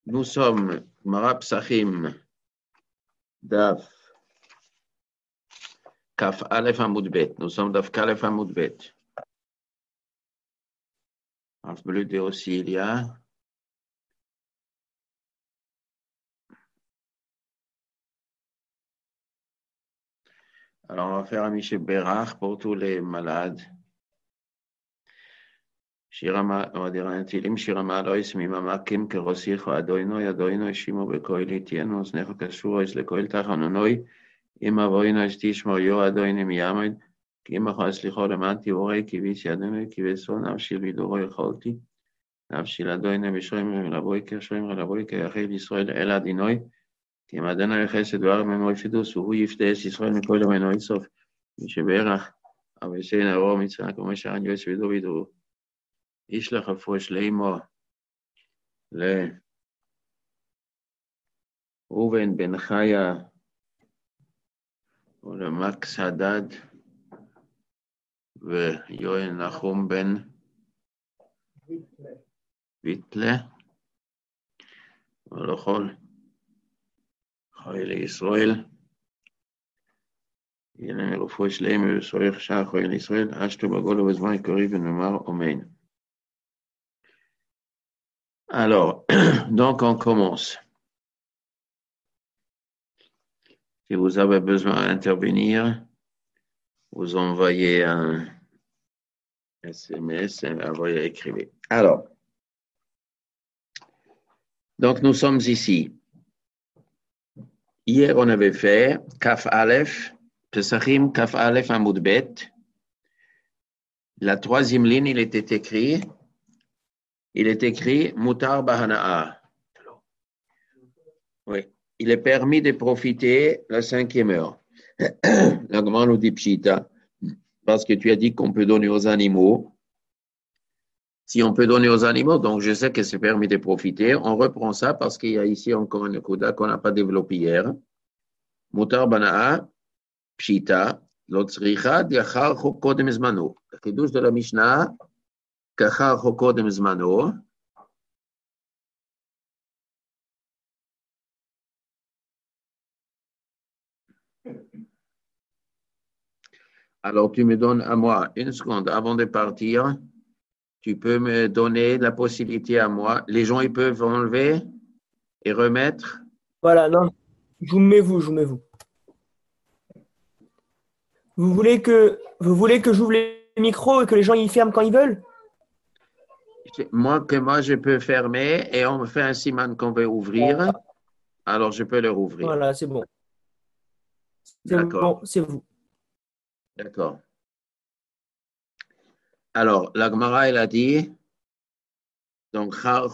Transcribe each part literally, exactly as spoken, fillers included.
Nous sommes Marab Sachim Daf Kaf Aleph Amud Bet. Nous sommes Daf Kalef Amud Bet. Af bleu aussi il y a. Alors, on va faire un Michel Bérard pour tous les malades. Shirama, on va dire un tilim, Shirama Alois, Mimamakim, Kerosich, Adoino, Yadoino, Shimo, Bekoili, Tieno, Snecho, Kasuro, Islekoil, Tachanonoi, Imavoino, Stishmo, Yo, Adoine, Miyamid, Kimacho, Aslicho, Lemanti, Ore, Kivis, Yadone, Kiveso, Navshil, Vidoro, Ycholti, Navshil, Adoine, Mishoim, Laboy, Kershoim, Laboy, Kayachel, Israel, El Adinoi, Kimadana, Chesed, Var, Memoi, Fidus, Uhu, Yiftes, Israel, Mikoil, Menoi, Sof, Misheberach, Avesen, Aro, Mitzvah, Komeshan, Yos, Vido, Vido. ישלח הפוש לאמו לאובן בן חיה ולמקס הדד ויואל נחום בן ויטלה ולכל חיילי ישראל יהיה לנו רפוש לאמו וסורך שעה חיילי ישראל אשתו בגולו בזמן קריב ונאמר אמן. Alors, donc on commence. Si vous avez besoin d'intervenir, vous envoyez un S M S, envoyez, écrivez. Alors, donc nous sommes ici. Hier, on avait fait Kaf Aleph, Pesachim Kaf Aleph Amud Bet. La troisième ligne, il était écrit Il est écrit Mutar Bahana'a. Oui. Il est permis de profiter la cinquième heure. La Gemara nous dit Pshita, parce que tu as dit qu'on peut donner aux animaux. Si on peut donner aux animaux, donc je sais que c'est permis de profiter. On reprend ça parce qu'il y a ici encore une kuda qu'on n'a pas développé hier. Mutar Bahana'a, Pshita, Lotzricha, Diachar Chokodem Zmano. Le Kiddush de la Mishnah. Alors, tu me donnes à moi une seconde avant de partir. Tu peux me donner la possibilité à moi. Les gens, ils peuvent enlever et remettre. Voilà, non, je vous mets vous, je vous mets vous. Vous voulez que, vous voulez que j'ouvre les micros et que les gens y ferment quand ils veulent? Moi, que moi, je peux fermer et on me fait un siman qu'on veut ouvrir. Alors, je peux le rouvrir. Voilà, c'est bon. C'est D'accord. bon, c'est vous. D'accord. Alors, la Gemara, elle a dit, donc,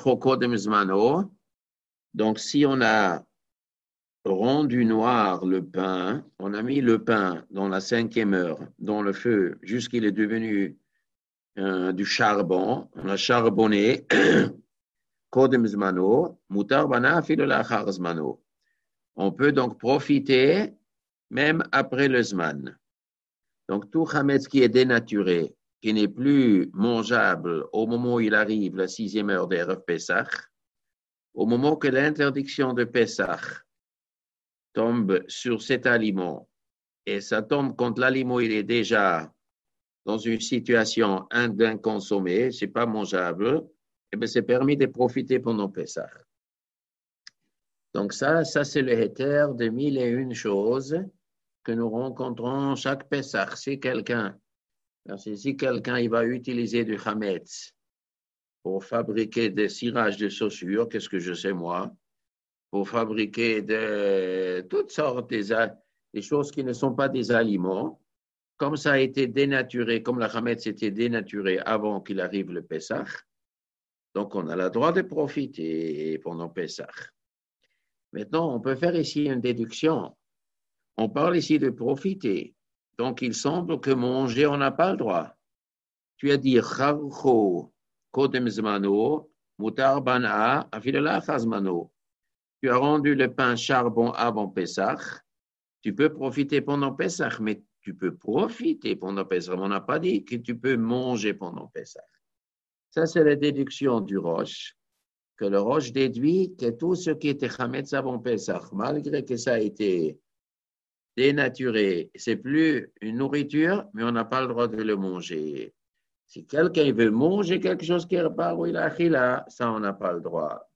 donc, si on a rendu noir le pain, on a mis le pain dans la cinquième heure, dans le feu, jusqu'il est devenu euh, du charbon, on a charbonné, kodem zmano, mutar bana filo lachar zmano. On peut donc profiter même après le zman. Donc, tout chametz qui est dénaturé, qui n'est plus mangeable au moment où il arrive la sixième heure d'Erev Pesach, au moment que l'interdiction de Pesach tombe sur cet aliment, et ça tombe quand l'aliment il est déjà dans une situation d'inconsommé, ce n'est pas mangeable, et bien c'est permis de profiter pendant Pesach. Donc ça, ça c'est le héter de mille et une choses que nous rencontrons chaque Pesach. Si quelqu'un, si quelqu'un il va utiliser du chametz pour fabriquer des cirages de chaussures, qu'est-ce que je sais moi, pour fabriquer de, toutes sortes des, des choses qui ne sont pas des aliments, comme ça a été dénaturé, comme la chametz était dénaturée avant qu'il arrive le Pesach, donc on a le droit de profiter pendant Pesach. Maintenant, on peut faire ici une déduction. On parle ici de profiter. Donc, il semble que manger, on n'a pas le droit. Tu as dit, Charcho, Kodem Zmano, Mutar Bana, Afilala Chazmano. Tu as rendu le pain charbon avant Pesach. Tu peux profiter pendant Pesach, mais tu peux profiter pendant Pesach. On n'a pas dit que tu peux manger pendant Pesach. Ça, c'est la déduction du Rosh. que le Roche déduit que tout ce qui était Chametz avant Pesach, malgré que ça a été dénaturé, c'est plus une nourriture, mais on n'a pas le droit de le manger. Si quelqu'un veut manger quelque chose qui repart où il a chila, ça, on n'a pas le droit.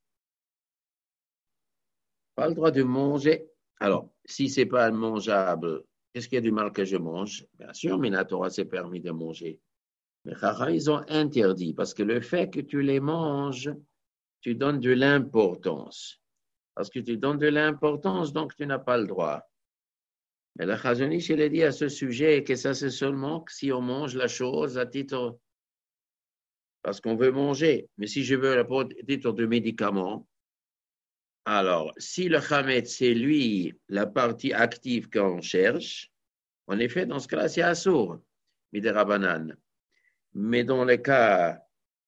Pas le droit de manger. Alors, si ce n'est pas mangeable, qu'est-ce qu'il y a du mal que je mange? Bien sûr, mais la Torah s'est permis de manger. Mais Chacham, ils ont interdit, parce que le fait que tu les manges, tu donnes de l'importance. Parce que tu donnes de l'importance, donc tu n'as pas le droit. Mais la Chazon Ish, il a dit à ce sujet que ça, c'est seulement si on mange la chose à titre, parce qu'on veut manger. Mais si je veux à titre de médicament, alors, si le Chametz, c'est lui, la partie active qu'on cherche, en effet, dans ce cas-là, c'est assourd, Midé Rabbanan. Mais dans le cas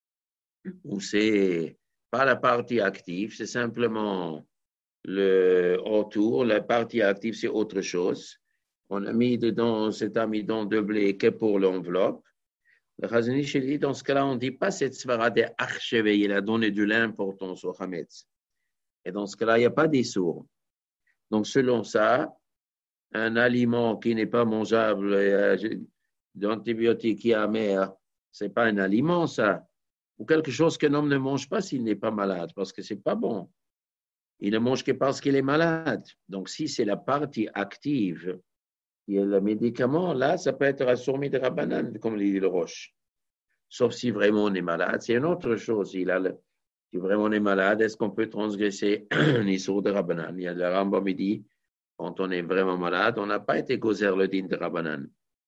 où c'est pas la partie active, c'est simplement le autour, la partie active, c'est autre chose. On a mis dedans cet amidon de blé que pour l'enveloppe. Le Chazon Ish dit, dans ce cas-là, on ne dit pas cette svara de archevé, il a donné de l'importance au Chametz. Et dans ce cas-là, il n'y a pas d'issour. Donc, selon ça, un aliment qui n'est pas mangeable, euh, d'antibiotiques qui est amer, ce n'est pas un aliment, ça. Ou quelque chose qu'un homme ne mange pas s'il n'est pas malade, parce que ce n'est pas bon. Il ne mange que parce qu'il est malade. Donc, si c'est la partie active qui est le médicament, là, ça peut être assourmi de Rabbanan, comme dit le Roche. Sauf si vraiment on est malade, c'est une autre chose. Il a le, si vraiment on est malade, est-ce qu'on peut transgresser un issour de Rabbanan? Il y a le Rambam qui dit, quand on est vraiment malade, on n'a pas été gozer le din de Rabbanan.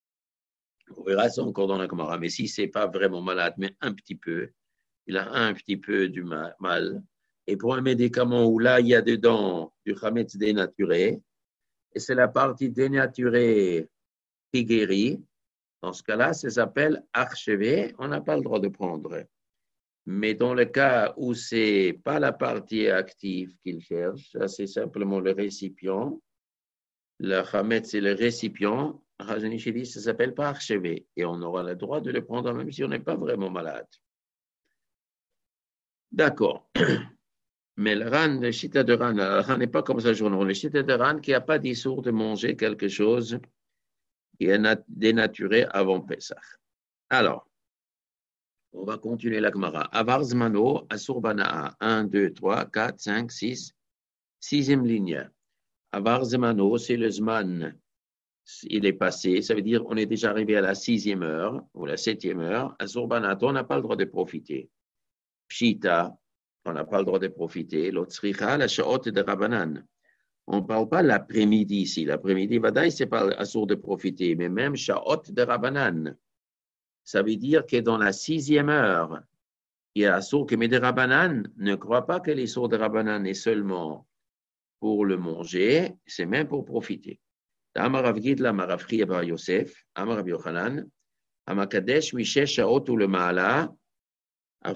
On verra ça encore dans la Gemara. Mais si ce n'est pas vraiment malade, mais un petit peu, il a un petit peu du mal. Et pour un médicament où là, il y a dedans du chametz dénaturé, et c'est la partie dénaturée qui guérit, dans ce cas-là, ça s'appelle archevé, on n'a pas le droit de prendre. Mais dans le cas où ce n'est pas la partie active qu'il cherche, c'est simplement le récipient, le chametz, c'est le récipient, Chazon Ish dit, ça ne s'appelle pas archevé, et on aura le droit de le prendre même si on n'est pas vraiment malade. D'accord. Mais le Ran, le Chita de Ran, le Ran n'est pas comme ça, journal. Le Chita de Ran qui n'a pas d'issour de manger quelque chose qui est dénaturé avant Pesach. Alors, on va continuer la Gemara. Avar Zmano, Asur Bana'a, un, deux, trois, quatre, cinq, six, sixième ligne. Avar Zmano, c'est le Zman, il est passé, ça veut dire on est déjà arrivé à la sixième heure ou la septième heure. Asur Bana'a, on n'a pas le droit de profiter. Pshita, on n'a pas le droit de profiter. L'Otsricha, la Sha'ot de Rabbanan. On ne parle pas l'après-midi ici. L'après-midi, Vadaï, c'est pas assour de profiter, mais même Sha'ot de Rabbanan. Ça veut dire que dans la sixième heure, il y a assour que Médé Rabbanan ne croit pas que les sourds de Rabbanan est seulement pour le manger, c'est même pour profiter. Amarav Gidla, Amarav Chiya Bar Yosef, Amarav Yochanan, Amakadesh, Mishesh, Sha'ot ou le Ma'ala, un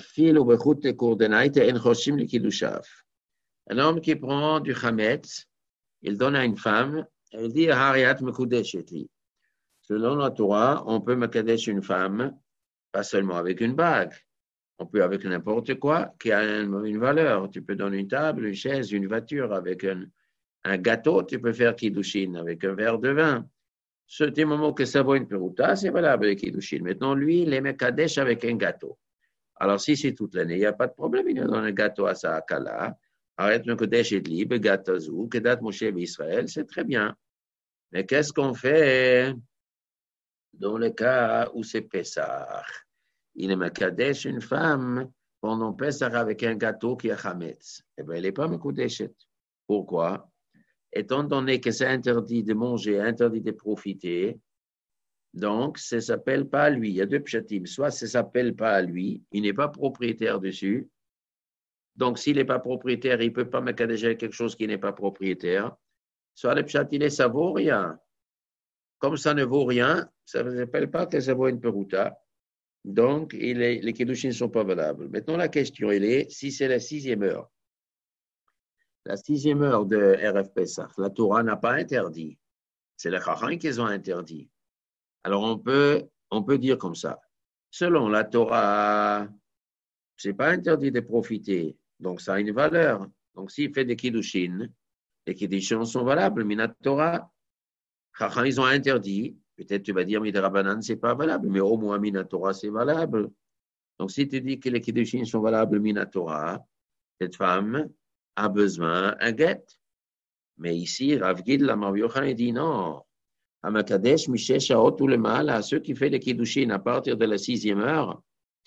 homme qui prend du chametz, il donne à une femme, elle dit Hariat Mekudeshetli. Selon la Torah, on peut mekadesh une femme, pas seulement avec une bague, on peut avec n'importe quoi qui a une valeur. Tu peux donner une table, une chaise, une voiture, avec un, un gâteau, tu peux faire kiddushin avec un verre de vin. Ce moment que ça vaut une peruta, c'est valable avec kiddushin. Maintenant, lui, il est mekadesh avec un gâteau. Alors, si c'est toute l'année, il n'y a pas de problème. Il donne un gâteau à sa akala. Arrête le kodesh et libre, gâteau, kedat Moshe Israël, c'est très bien. Mais qu'est-ce qu'on fait dans le cas où c'est Pessah? Il est mekadesh une femme pendant Pessah avec un gâteau qui est chametz. Eh bien, il n'est pas mekudeshet. Pourquoi? Étant donné que c'est interdit de manger, interdit de profiter, donc, ça ne s'appelle pas à lui. Il y a deux pshatim. Soit ça ne s'appelle pas à lui, il n'est pas propriétaire dessus. Donc, s'il n'est pas propriétaire, il ne peut pas mekadesh quelque chose qui n'est pas propriétaire. Soit le pshat, il est, ça vaut rien. Comme ça ne vaut rien, ça ne s'appelle pas que ça vaut une peruta. Donc, il est, les kiddushin ne sont pas valables. Maintenant, la question, elle est, si c'est la sixième heure, la sixième heure de R F Pesach, la Torah n'a pas interdit. C'est les Chacham qui ont interdit. Alors, on peut, on peut dire comme ça. Selon la Torah, ce n'est pas interdit de profiter, Donc, ça a une valeur. Donc, s'il fait des kiddushin, les kiddushin sont valables. Minat Torah, ils ont interdit. Peut-être tu vas dire, Midrabanan, ce n'est pas valable, mais au moins Minat Torah, c'est valable. Donc, si tu dis que les kiddushin sont valables, Minat Torah, cette femme a besoin d'un guet. Mais ici, Rav Gid, la Rav Yochanan, dit non. Amakadesh, Mishesh, Shaot, tout le mal, à ceux qui font les kiddushin à partir de la sixième heure,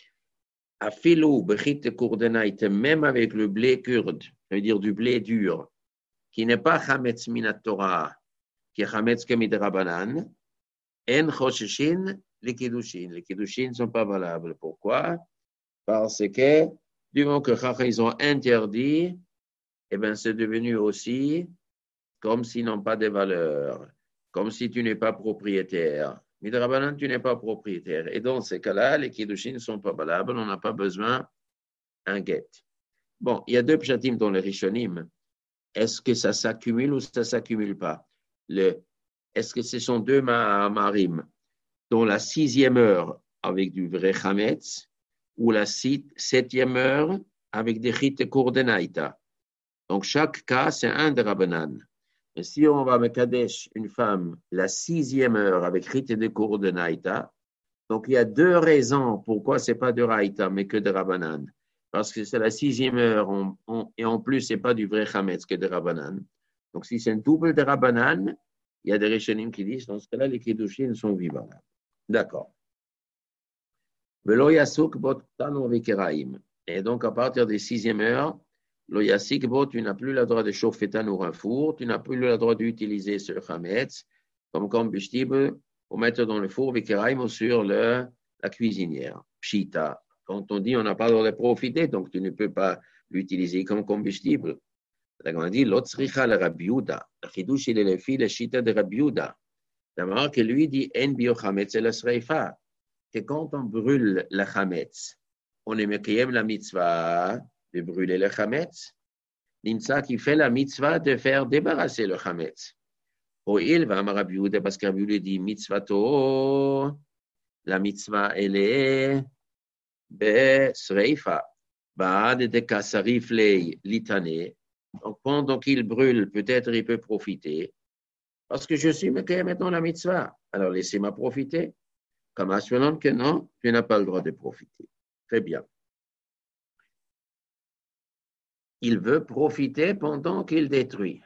à filou, bechit kurdenait, même avec le blé kurde, ça veut dire du blé dur, qui n'est pas chametz minat Torah, qui est chametz kemidrabanan, en chosheshin, les kiddushin. Les kiddushin ne sont pas valables. Pourquoi? Parce que du moment que ils ont interdit, eh bien, c'est devenu aussi comme s'ils n'ont pas de valeur, comme si tu n'es pas propriétaire. Midrabanan, tu n'es pas propriétaire. Et dans ces cas-là, les kiddushin ne sont pas valables, on n'a pas besoin d'un guet. Bon, il y a deux pshatim dans les rishonim. Est-ce que ça s'accumule ou ça ne s'accumule pas? Le, est-ce que ce sont deux marim dans la sixième heure avec du vrai chametz ou la septième heure avec des chit et kurdenaïta? Donc, chaque cas, c'est un de Rabbanan. Et si on va mekadesh une femme la sixième heure avec chit et de kurdenaïta, donc il y a deux raisons pourquoi ce n'est pas de Raïta, mais que de Rabbanan. Parce que c'est la sixième heure, on, on, et en plus, ce n'est pas du vrai chametz que de Rabbanan. Donc, si c'est un double de Rabbanan, il y a des Rishonim qui disent, dans ce cas-là, les kiddushin sont vivants. D'accord. Velo yasuk bot tanu vekeraim. Et donc, à partir des sixième heure, lo yasik bot, tu n'as plus le droit de chauffer ta nourriture un four, tu n'as plus le droit d'utiliser ce chametz comme combustible pour mettre dans le four vekeraim ou sur le, la cuisinière. Pshita. Quand on dit on n'a pas le droit de profiter, donc tu ne peux pas l'utiliser comme combustible. On a dit l'autre sricha le Rabbi Yehuda. Le chidouche, il est le fils, le shita de Rabbi Yehuda. D'abord, que lui dit en bio chametz et le sreifa. Que quand on brûle le chametz, on est mekayem la mitzvah de brûler le chametz. Nimsa qui fait la mitzvah de faire débarrasser le chametz. Ou il va à Rabbi Yehuda parce que Rabbi Yehuda dit mitzvato, la mitzvah elle est Sreifa, Baad de Kassarif lei litane. Donc, pendant qu'il brûle, peut-être il peut profiter. Parce que je suis maintenant la mitzvah. Alors, laissez-moi profiter. Comme assurant que non, tu n'as pas le droit de profiter. Très bien. Il veut profiter pendant qu'il détruit.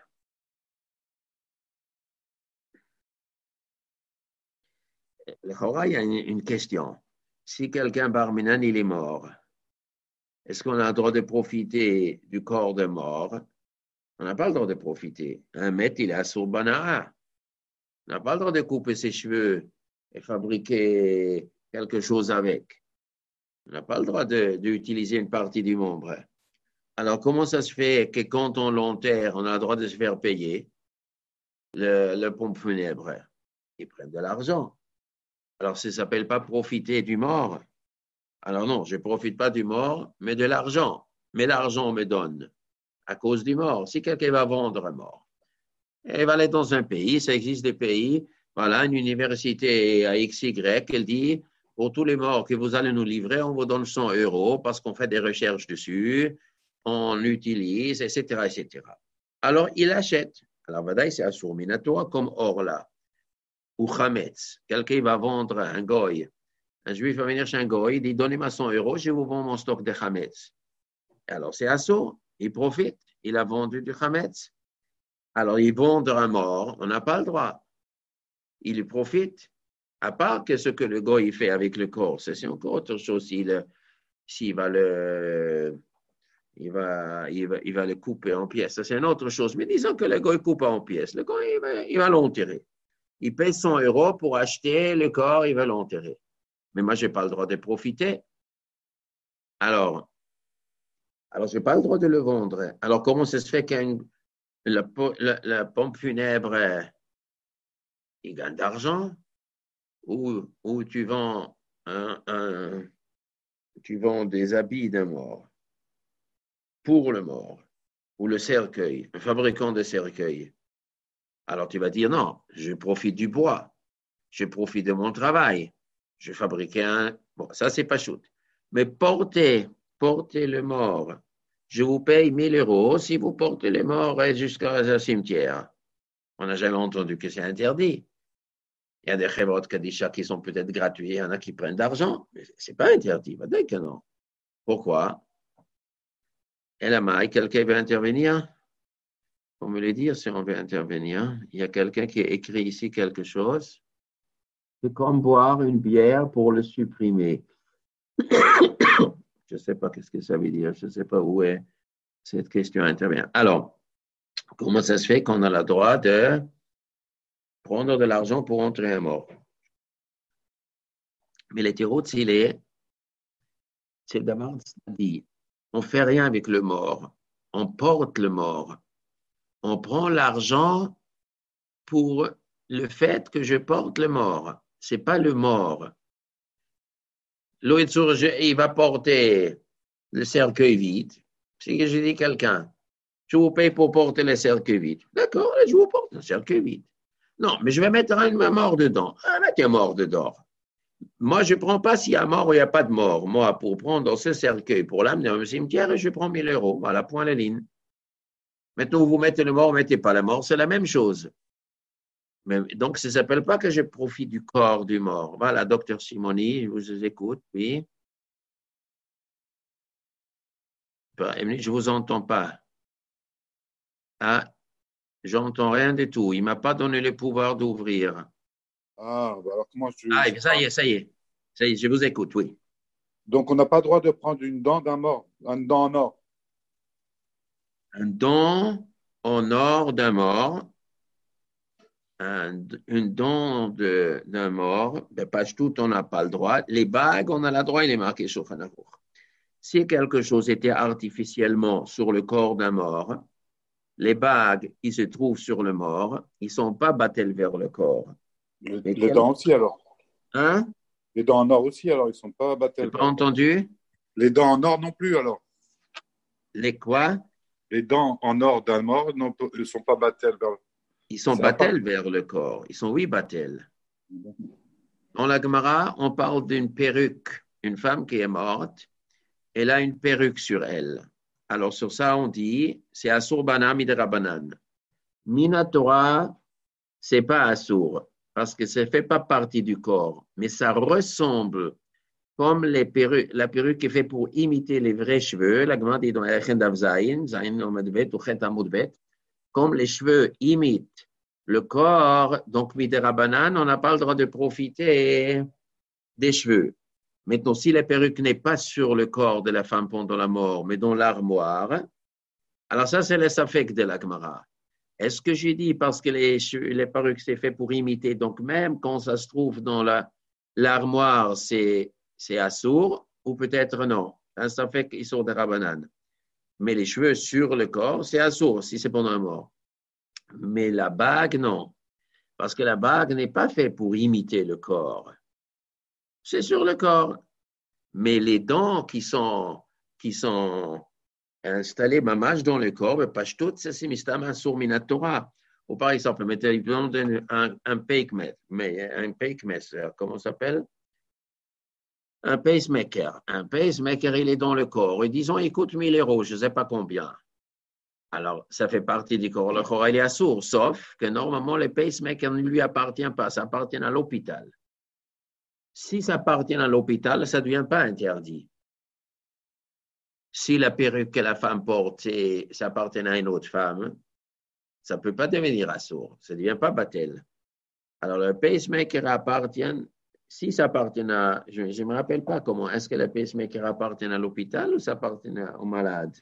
Le Chora, il y a une, une question. Si quelqu'un barminan, il est mort, est-ce qu'on a le droit de profiter du corps de mort? On n'a pas le droit de profiter. Un maître, il est à Sourbanara. On n'a pas le droit de couper ses cheveux et fabriquer quelque chose avec. On n'a pas le droit d'utiliser une partie du membre. Alors, comment ça se fait que quand on l'enterre, on a le droit de se faire payer le, le pompe funèbre? Ils prennent de l'argent. Alors, ça ne s'appelle pas profiter du mort. Alors non, je ne profite pas du mort, mais de l'argent. Mais l'argent, on me donne à cause du mort. Si quelqu'un va vendre un mort, il va aller dans un pays, ça existe des pays, voilà, une université à X Y, elle dit, pour tous les morts que vous allez nous livrer, on vous donne cent euros parce qu'on fait des recherches dessus, on l'utilise, et cetera, et cetera. Alors, il achète. Alors, Vadaï, c'est Assur Minatora comme Orla ou Chametz. Quelqu'un va vendre un goy. Un juif va venir chez un goy, il dit, donnez-moi cent euros, je vous vends mon stock de Chametz. Alors, c'est Assur, il profite, il a vendu du Chametz. Alors, il vend un mort, on n'a pas le droit. Il profite, à part que ce que le goy fait avec le corps, c'est encore autre chose. S'il, s'il va le... Il va, il, va, il va le couper en pièces. Ça, c'est une autre chose. Mais disons que le goy coupe en pièces. Le goy, il va, il va l'enterrer. Il paye cent euros pour acheter le corps, il va l'enterrer. Mais moi, je n'ai pas le droit de profiter. Alors, alors je n'ai pas le droit de le vendre. Alors, comment ça se fait que la, la, la pompe funèbre, il gagne d'argent? Ou, ou tu vends un, un, tu vends des habits d'un mort pour le mort, ou le cercueil, un fabricant de cercueil. Alors tu vas dire non, je profite du bois, je profite de mon travail, je fabrique un. Bon, ça c'est pas chouette. Mais porter, porter le mort je vous paye mille euros si vous portez les morts jusqu'au cimetière. On n'a jamais entendu que c'est interdit. Il y a des Chevot Kadisha qui sont peut-être gratuits, il y en a qui prennent d'argent, mais ce n'est pas interdit. Dès que non. Pourquoi? Et la maille, quelqu'un veut intervenir? Pour me le dire si on veut intervenir. Il y a quelqu'un qui a écrit ici quelque chose. C'est comme boire une bière pour le supprimer. Je ne sais pas ce que ça veut dire. Je ne sais pas où est cette question intervient. Alors, comment ça se fait qu'on a le droit de prendre de l'argent pour entrer un mort? Mais les tirots, s'il est, c'est d'abord dit, on ne fait rien avec le mort. On porte le mort. On prend l'argent pour le fait que je porte le mort. Ce n'est pas le mort. L'autre, il va porter le cercueil vide. C'est que j'ai dit à quelqu'un, je vous paye pour porter le cercueil vide. D'accord, je vous porte le cercueil vide. Non, mais je vais mettre une mort dedans. Ah, mettez un mort dedans. Moi, je ne prends pas s'il y a mort ou il n'y a pas de mort. Moi, pour prendre ce cercueil, pour l'amener au cimetière, je prends mille euros. Voilà, point la ligne. Maintenant, vous mettez le mort, vous ne mettez pas la mort, c'est la même chose. Mais, donc, ça ne s'appelle pas que je profite du corps du mort. Voilà, docteur Simoni, je vous écoute, oui. Je ne vous entends pas. Ah, j'entends rien du tout. Il ne m'a pas donné le pouvoir d'ouvrir. Ah, bah alors comment je... Ah, je ça y est, ça y est. Ça y est, je vous écoute, oui. Donc, on n'a pas le droit de prendre une dent d'un mort, une dent en or. Un don en or d'un mort, un, une don de, d'un mort, ben, pas tout, on n'a pas le droit. Les bagues, on a le droit, il est marqué sur Hanakour. Si quelque chose était artificiellement sur le corps d'un mort, les bagues qui se trouvent sur le mort, ils ne sont pas battus vers le corps. Le- Mais les quel... dents aussi, alors. Hein? Les dents en or aussi, alors, ils ne sont pas Je battus n'ai vers pas le corps. entendu. Les dents en or non plus, alors. Les quoi? Les dents en or d'un mort ne sont pas battus vers le corps. Ils sont battus vers le corps. Ils sont, oui, battus. Dans la Gemara, on parle d'une perruque. Une femme qui est morte, elle a une perruque sur elle. Alors, sur ça, on dit, c'est Asur Bana Midrabanan. Minatora, c'est pas Asur, parce que ça ne fait pas partie du corps, mais ça ressemble comme les perruques, la perruque qui est faite pour imiter les vrais cheveux. La Gemara dit dans Echendav Zayin, Zayin Omadvet ou Chet Amudvet, comme les cheveux imitent le corps, donc Midrabanan, on n'a pas le droit de profiter des cheveux. Maintenant, si la perruque n'est pas sur le corps de la femme pendant la mort, mais dans l'armoire, alors ça, c'est le safek de la Gemara. Est-ce que j'ai dit parce que les, les perruques, c'est fait pour imiter, donc même quand ça se trouve dans la, l'armoire, c'est, c'est assourd, ou peut-être non. Un safek, ils sont des rabanan. Mais les cheveux sur le corps, c'est assourd, si c'est pendant la mort. Mais la bague, non. Parce que la bague n'est pas faite pour imiter le corps. C'est sur le corps. Mais les dents qui sont, qui sont installées mamage dans le corps, pas toutes, c'est mistama sur minatora. Ou par exemple, mettez un, un pacemaker, mais un pacemaker, comment ça s'appelle? Un pacemaker. Un pacemaker, il est dans le corps. Et disons, il coûte mille euros, je ne sais pas combien. Alors, ça fait partie du corps. Le corps, il est assourd, sauf que normalement, le pacemaker ne lui appartient pas, ça appartient à l'hôpital. Si ça appartient à l'hôpital, ça ne devient pas interdit. Si la perruque que la femme porte, ça appartient à une autre femme, ça ne peut pas devenir assourd. Ça ne devient pas battel. Alors, le pacemaker appartient, si ça appartient à, je ne me rappelle pas comment, est-ce que le pacemaker appartient à l'hôpital ou ça appartient au malade?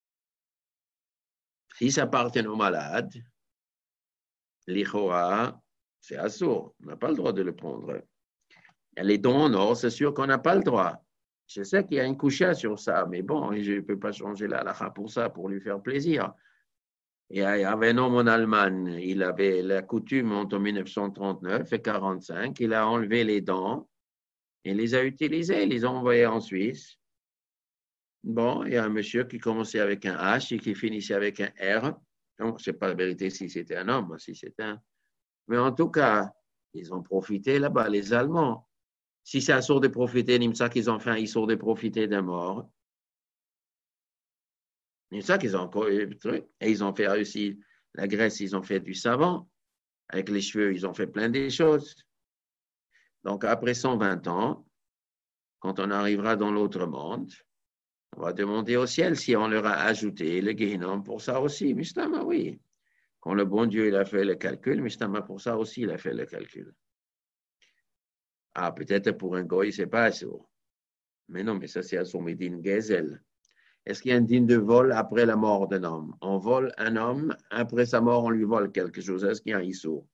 Si ça appartient au malade, l'Ichora, c'est assourd. On n'a pas le droit de le prendre. Les dons en or, c'est sûr qu'on n'a pas le droit. Je sais qu'il y a une couchée sur ça, mais bon, je ne peux pas changer la halakha pour ça, pour lui faire plaisir. Et il y avait un homme en Allemagne, il avait la coutume entre mille neuf cent trente-neuf et quarante-cinq, il a enlevé les dents et les a utilisées, il les a envoyées en Suisse. Bon, il y a un monsieur qui commençait avec un H et qui finissait avec un R. Donc, ce n'est pas la vérité si c'était un homme, si c'était un... Mais en tout cas, ils ont profité là-bas, les Allemands. Si c'est un sourd de profiter, Nimsa qu'ils ont fait un sourd de profiter d'un mort. C'est ça qu'ils ont construit. Et ils ont fait aussi, la Grèce, ils ont fait du savon. Avec les cheveux, ils ont fait plein de choses. Donc, après cent vingt ans, quand on arrivera dans l'autre monde, on va demander au ciel si on leur a ajouté le Gehinnom pour ça aussi. Mistama, oui. Quand le bon Dieu il a fait le calcul, Mistama, pour ça aussi, il a fait le calcul. Ah, peut-être pour un goy, c'est pas assez. Mais non, mais ça, c'est à son médine Gezel. Est-ce qu'il y a un digne de vol après la mort d'un homme? On vole un homme, après sa mort, on lui vole quelque chose. Est-ce qu'il y a un issou?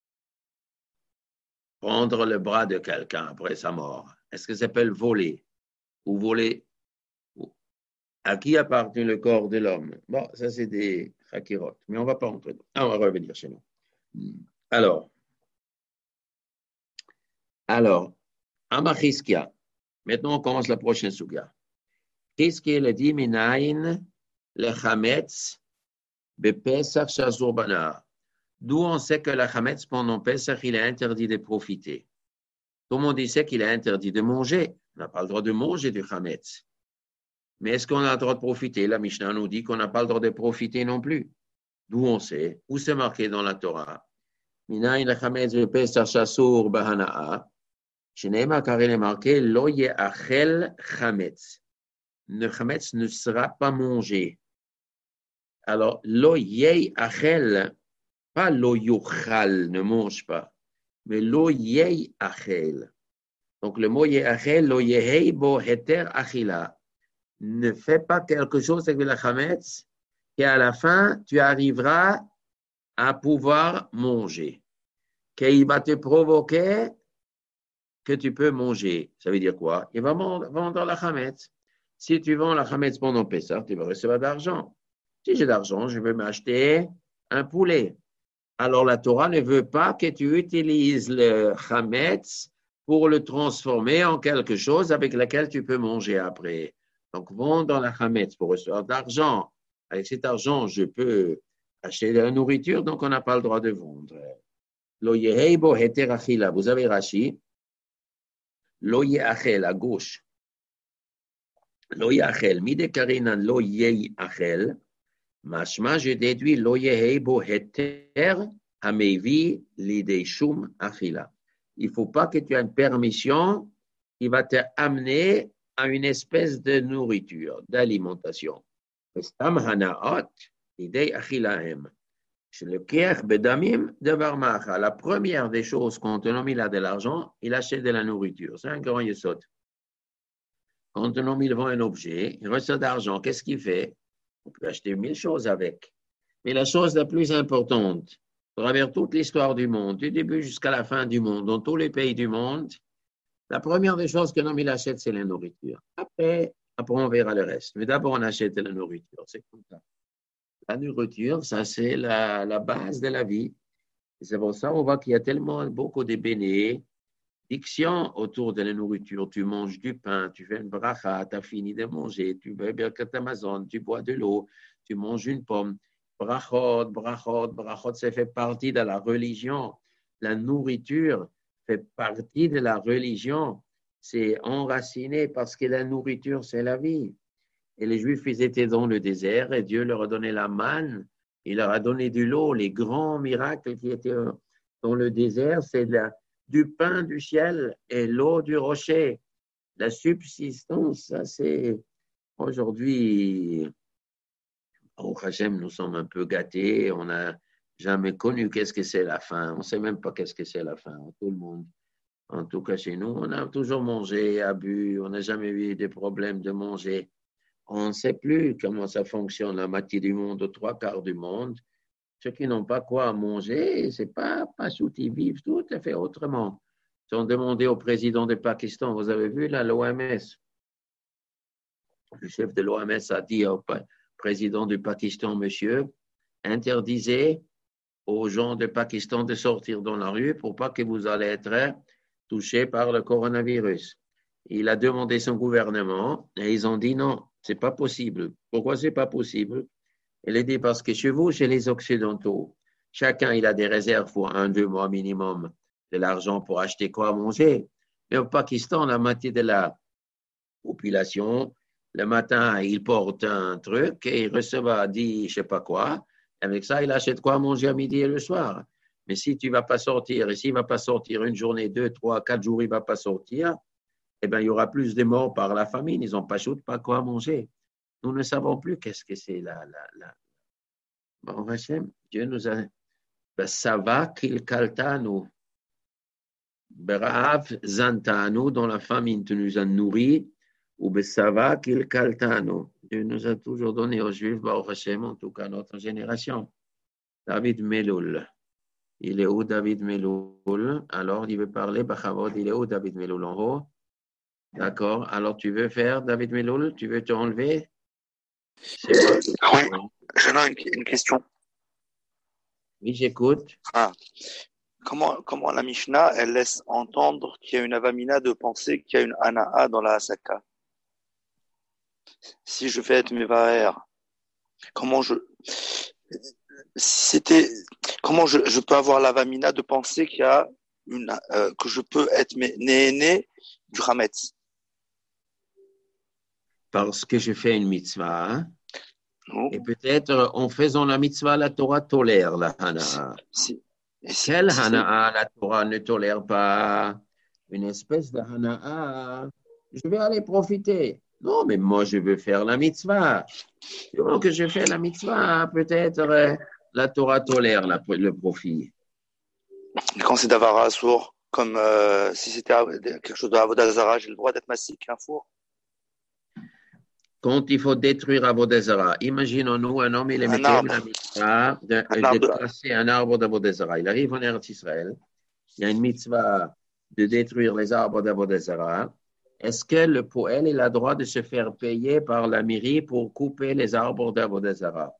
Prendre le bras de quelqu'un après sa mort. Est-ce que ça s'appelle voler? Ou voler? À qui appartient le corps de l'homme? Bon, ça c'est des chakirotes, mais on ne va pas entrer. Ah, on va revenir chez nous. Alors, alors, Amachiskia. Maintenant, on commence la prochaine suga. Chiskia le dit minayin le chametz bepesach shazur banar. D'où on sait que le chametz pendant Pesach, il est interdit de profiter. Tout le monde sait qu'il est interdit de manger. On n'a pas le droit de manger du chametz. Mais est-ce qu'on a le droit de profiter? La Mishnah nous dit qu'on n'a pas le droit de profiter non plus. D'où on sait? Où c'est marqué dans la Torah? Minayin le chametz bepesach shazur bahana'a. Shneima, car il est marqué lo ye'achel chametz. Le chametz ne sera pas mangé. Alors, lo ye'achel, pas lo yuchal, ne mange pas, mais lo ye'achel. Donc, le mot ye'achel, lo yehei bo heter achila. Ne fais pas quelque chose avec le chametz et à la fin, tu arriveras à pouvoir manger. Qu'il va te provoquer que tu peux manger. Ça veut dire quoi? Il va vendre la chametz. Si tu vends la chametz pendant Pessah, tu vas recevoir d'argent. Si j'ai d'argent, je veux m'acheter un poulet. Alors la Torah ne veut pas que tu utilises le chametz pour le transformer en quelque chose avec lequel tu peux manger après. Donc, vendre la chametz pour recevoir d'argent. Avec cet argent, je peux acheter de la nourriture, donc on n'a pas le droit de vendre. Lo yehei bo heter achila. Vous avez Rashi. Lo ye'achel, à gauche. Lo ye'achel. Mide karinan lo ye'achel. Mashma, je déduis lo yehei bo heter hamevi lidei shum achila. Il ne faut pas que tu aies une permission qui va te amener à une espèce de nourriture, d'alimentation. Stam hanaot lidei achilahem. La première des choses, quand un homme il a de l'argent, il achète de la nourriture. C'est un grand yesod. Quand un homme il vend un objet, il reçoit d'argent. Qu'est-ce qu'il fait? On peut acheter mille choses avec. Mais la chose la plus importante, à travers toute l'histoire du monde, du début jusqu'à la fin du monde, dans tous les pays du monde, la première des choses qu'un homme il achète, c'est la nourriture. Après, après, on verra le reste. Mais d'abord, on achète de la nourriture. C'est comme ça. La nourriture, ça, c'est la, la base de la vie. Et c'est pour ça qu'on voit qu'il y a tellement beaucoup de bénédictions autour de la nourriture. Tu manges du pain, tu fais une bracha, tu as fini de manger, tu veux Birkat Amazon, tu bois de l'eau, tu manges une pomme. Brachot, brachot, brachot, ça fait partie de la religion. La nourriture fait partie de la religion. C'est enraciné parce que la nourriture, c'est la vie. Et les Juifs, ils étaient dans le désert et Dieu leur a donné la manne, il leur a donné de l'eau. Les grands miracles qui étaient dans le désert, c'est la, du pain du ciel et l'eau du rocher. La subsistance, ça c'est aujourd'hui, au Hachem, nous sommes un peu gâtés, on n'a jamais connu qu'est-ce que c'est la faim, on ne sait même pas qu'est-ce que c'est la faim, tout le monde. En tout cas chez nous, on a toujours mangé, bu, on n'a jamais eu de problème de manger. On ne sait plus comment ça fonctionne, la moitié du monde, aux trois quarts du monde. Ceux qui n'ont pas quoi manger, ce n'est pas parce qu'ils vivent tout à fait autrement. Ils ont demandé au président du Pakistan, vous avez vu là, l'O M S. Le chef de l'O M S a dit au président du Pakistan, monsieur, interdisez aux gens du Pakistan de sortir dans la rue pour pas que vous allez être touchés par le coronavirus. Il a demandé son gouvernement et ils ont dit non, c'est pas possible. Pourquoi c'est pas possible? Il a dit parce que chez vous, chez les Occidentaux, chacun il a des réserves pour un, deux mois minimum de l'argent pour acheter quoi à manger. Mais au Pakistan, la moitié de la population, Le matin, il porte un truc et il recevra dix, je sais pas quoi. Avec ça, il achète quoi à manger à midi et le soir. Mais si tu ne vas pas sortir, et s'il ne va pas sortir une journée, deux, trois, quatre jours, il ne va pas sortir, eh bien, il y aura plus de morts par la famine. Ils n'ont pas chaud, pas quoi manger. Nous ne savons plus qu'est-ce que c'est la, la, la. Bon, Hachem, Dieu nous a. Ça va qu'il kaltanu. Brave zantanu, dans la famine, tu nous as nourris. Ou ça va qu'il kaltanu. Dieu nous a toujours donné aux Juifs, Baruch Hashem, en tout cas notre génération. David Meloul. Il est où David Meloul? Alors, il veut parler, Bachavod, il est où David Meloul en haut? D'accord. Alors, tu veux faire David Meloul? Tu veux te enlever? Oui, j'ai là une, une question. Oui, j'écoute. Ah. Comment, comment la Mishnah, elle laisse entendre qu'il y a une avamina de penser qu'il y a une ana'a dans la Hasaka? Si je fais être mevaer, comment je, si c'était, comment je, je peux avoir l'avamina de penser qu'il y a une, euh, que je peux être né du Hametz? Parce que je fais une mitzvah. Hein? Oh. Et peut-être en faisant la mitzvah, la Torah tolère la hana'a. Si, si, Quelle si, hana'a la Torah ne tolère pas? Une espèce de hana'a. Je vais aller profiter. Non, mais moi, je veux faire la mitzvah. Donc, que je fais la mitzvah, peut-être euh, la Torah tolère la, le profit. Et quand c'est d'Avara sourd, comme euh, si c'était quelque chose de Avodah Zarah, j'ai le droit d'être massik, un four? Quand il faut détruire Avodah Zarah, imaginons-nous un homme, il est metté la mitzvah de, de, de tracer un arbre d'Avodah Zarah. Il arrive en Eretz Israël, il y a une mitzvah de détruire les arbres d'Avodah Zarah. Est-ce que le poël il a le droit de se faire payer par la mairie pour couper les arbres d'Avodah Zarah?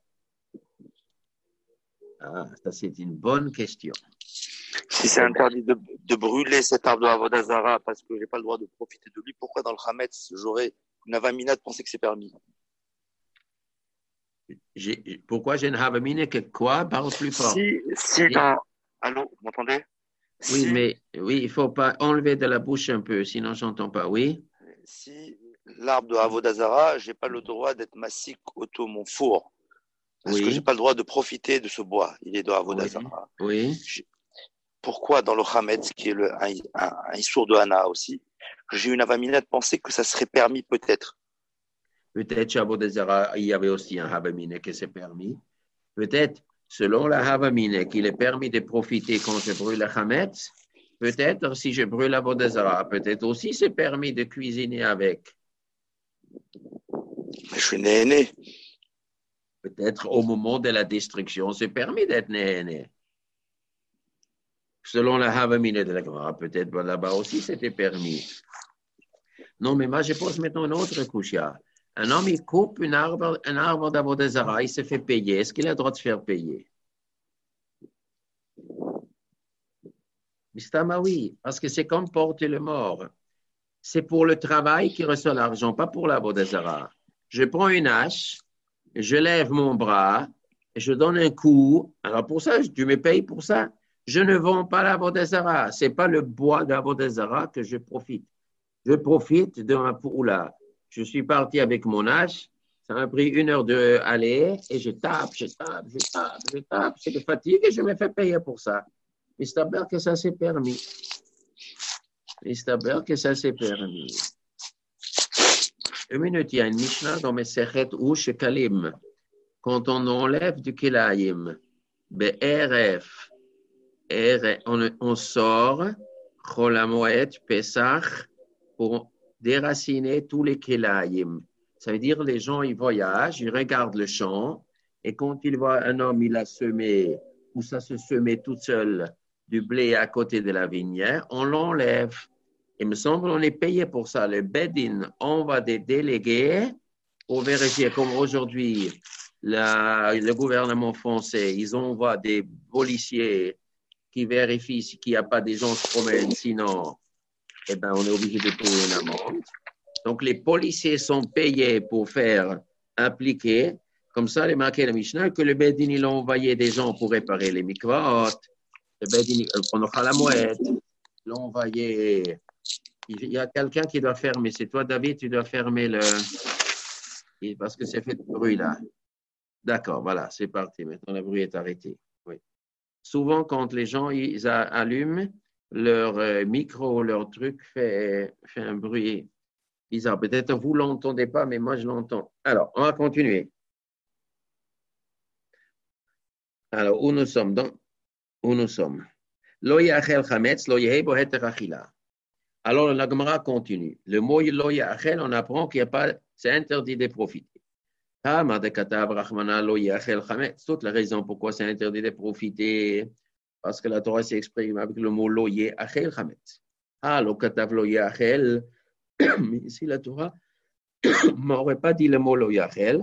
Ah, ça c'est une bonne question. Si c'est interdit de, de brûler cet arbre d'Avodah Zarah parce que je n'ai pas le droit de profiter de lui, pourquoi dans le Hametz j'aurais une avamina de penser que c'est permis? J'ai, pourquoi j'ai une avamina que quoi? Parle plus fort. Si, si dans... Allô, vous m'entendez? Oui, si... mais oui, il ne faut pas enlever de la bouche un peu, sinon je n'entends pas. Oui? Si l'arbre de Avodah Zarah, je n'ai pas le droit d'être massik auto mon four. Parce oui. que je n'ai pas le droit de profiter de ce bois. Il est de Avodah Zarah. Oui. oui. Je... Pourquoi dans le Hametz, qui est le, un, un, un issour de Hana aussi, j'ai une avamina de penser que ça serait permis peut-être? Peut-être chez Avodah Zarah, il y avait aussi un avamina qui s'est permis. Peut-être, selon la avamina, qu'il est permis de profiter quand je brûle le Hametz. Peut-être, si je brûle Avodah Zarah, peut-être aussi c'est permis de cuisiner avec. Mais je suis né-né. Peut-être au moment de la destruction, c'est permis d'être né-né. Selon la Havamina de la Gemara, peut-être là-bas aussi c'était permis. Non, mais moi je pose maintenant une autre couchia. Un homme, il coupe une arbre, un arbre d'Avodah Zarah, il se fait payer. Est-ce qu'il a le droit de se faire payer? Mistama, oui, parce que c'est comme porter le mort. C'est pour le travail qu'il reçoit l'argent, pas pour l'Avodah Zarah. Je prends une hache, je lève mon bras, je donne un coup. Alors pour ça, tu me payes pour ça. Je ne vends pas l'Avodah Zarah. Ce n'est pas le bois d'Avodah Zarah que je profite. Je profite de ma poula. Je suis parti avec mon hache. Ça m'a pris une heure d'aller et je tape, je tape, je tape, je tape. C'est de fatigue et je me fais payer pour ça. Il s'avère que ça s'est permis. Il s'avère que ça s'est permis. Une minute, il y a une Mishnah dans Mesechet Ush Kalim. Quand on enlève du Kilayim, Be'eref, on, on sort Chol HaMoed, Pesach, pour déraciner tous les Kilayim. Ça veut dire les gens, ils voyagent, ils regardent le champ, et quand ils voient un homme, il a semé, ou ça se semait tout seul, du blé à côté de la vigne, on l'enlève. Il me semble qu'on est payé pour ça. Le Bedin envoie des délégués pour vérifier, comme aujourd'hui, la, le gouvernement français, ils envoient des policiers qui vérifient qu'il n'y a pas des gens qui se promènent, sinon, eh ben, on est obligé de payer une amende. Donc, les policiers sont payés pour faire appliquer, comme ça, les marqués de la Mishnah, que le Bedin, il a envoyé des gens pour réparer les mikvot, le Bedin, on a la mouette, il a envoyé... Il y a quelqu'un qui doit fermer. C'est toi, David, tu dois fermer le... Et parce que c'est fait de bruit là. D'accord, voilà, c'est parti. Maintenant, le bruit est arrêté. Oui. Souvent, quand les gens ils allument leur euh, micro, leur truc fait, fait un bruit bizarre. Peut-être vous ne l'entendez pas, mais moi, je l'entends. Alors, on va continuer. Alors, où nous sommes dans, où nous sommes. Lo yachel chametz, lo yehe bo heter achila. Alors, la Gemara continue. Le mot lo yachel, on apprend qu'il n'y a pas, c'est interdit de profiter. Ah, Madekatav Rahmana lo yachel chametz. Toute la raison pourquoi c'est interdit de profiter, parce que la Torah s'exprime avec le mot lo yachel chametz. Ah, lo katav lo yachel. Mais si la Torah m'aurait pas dit le mot lo yachel,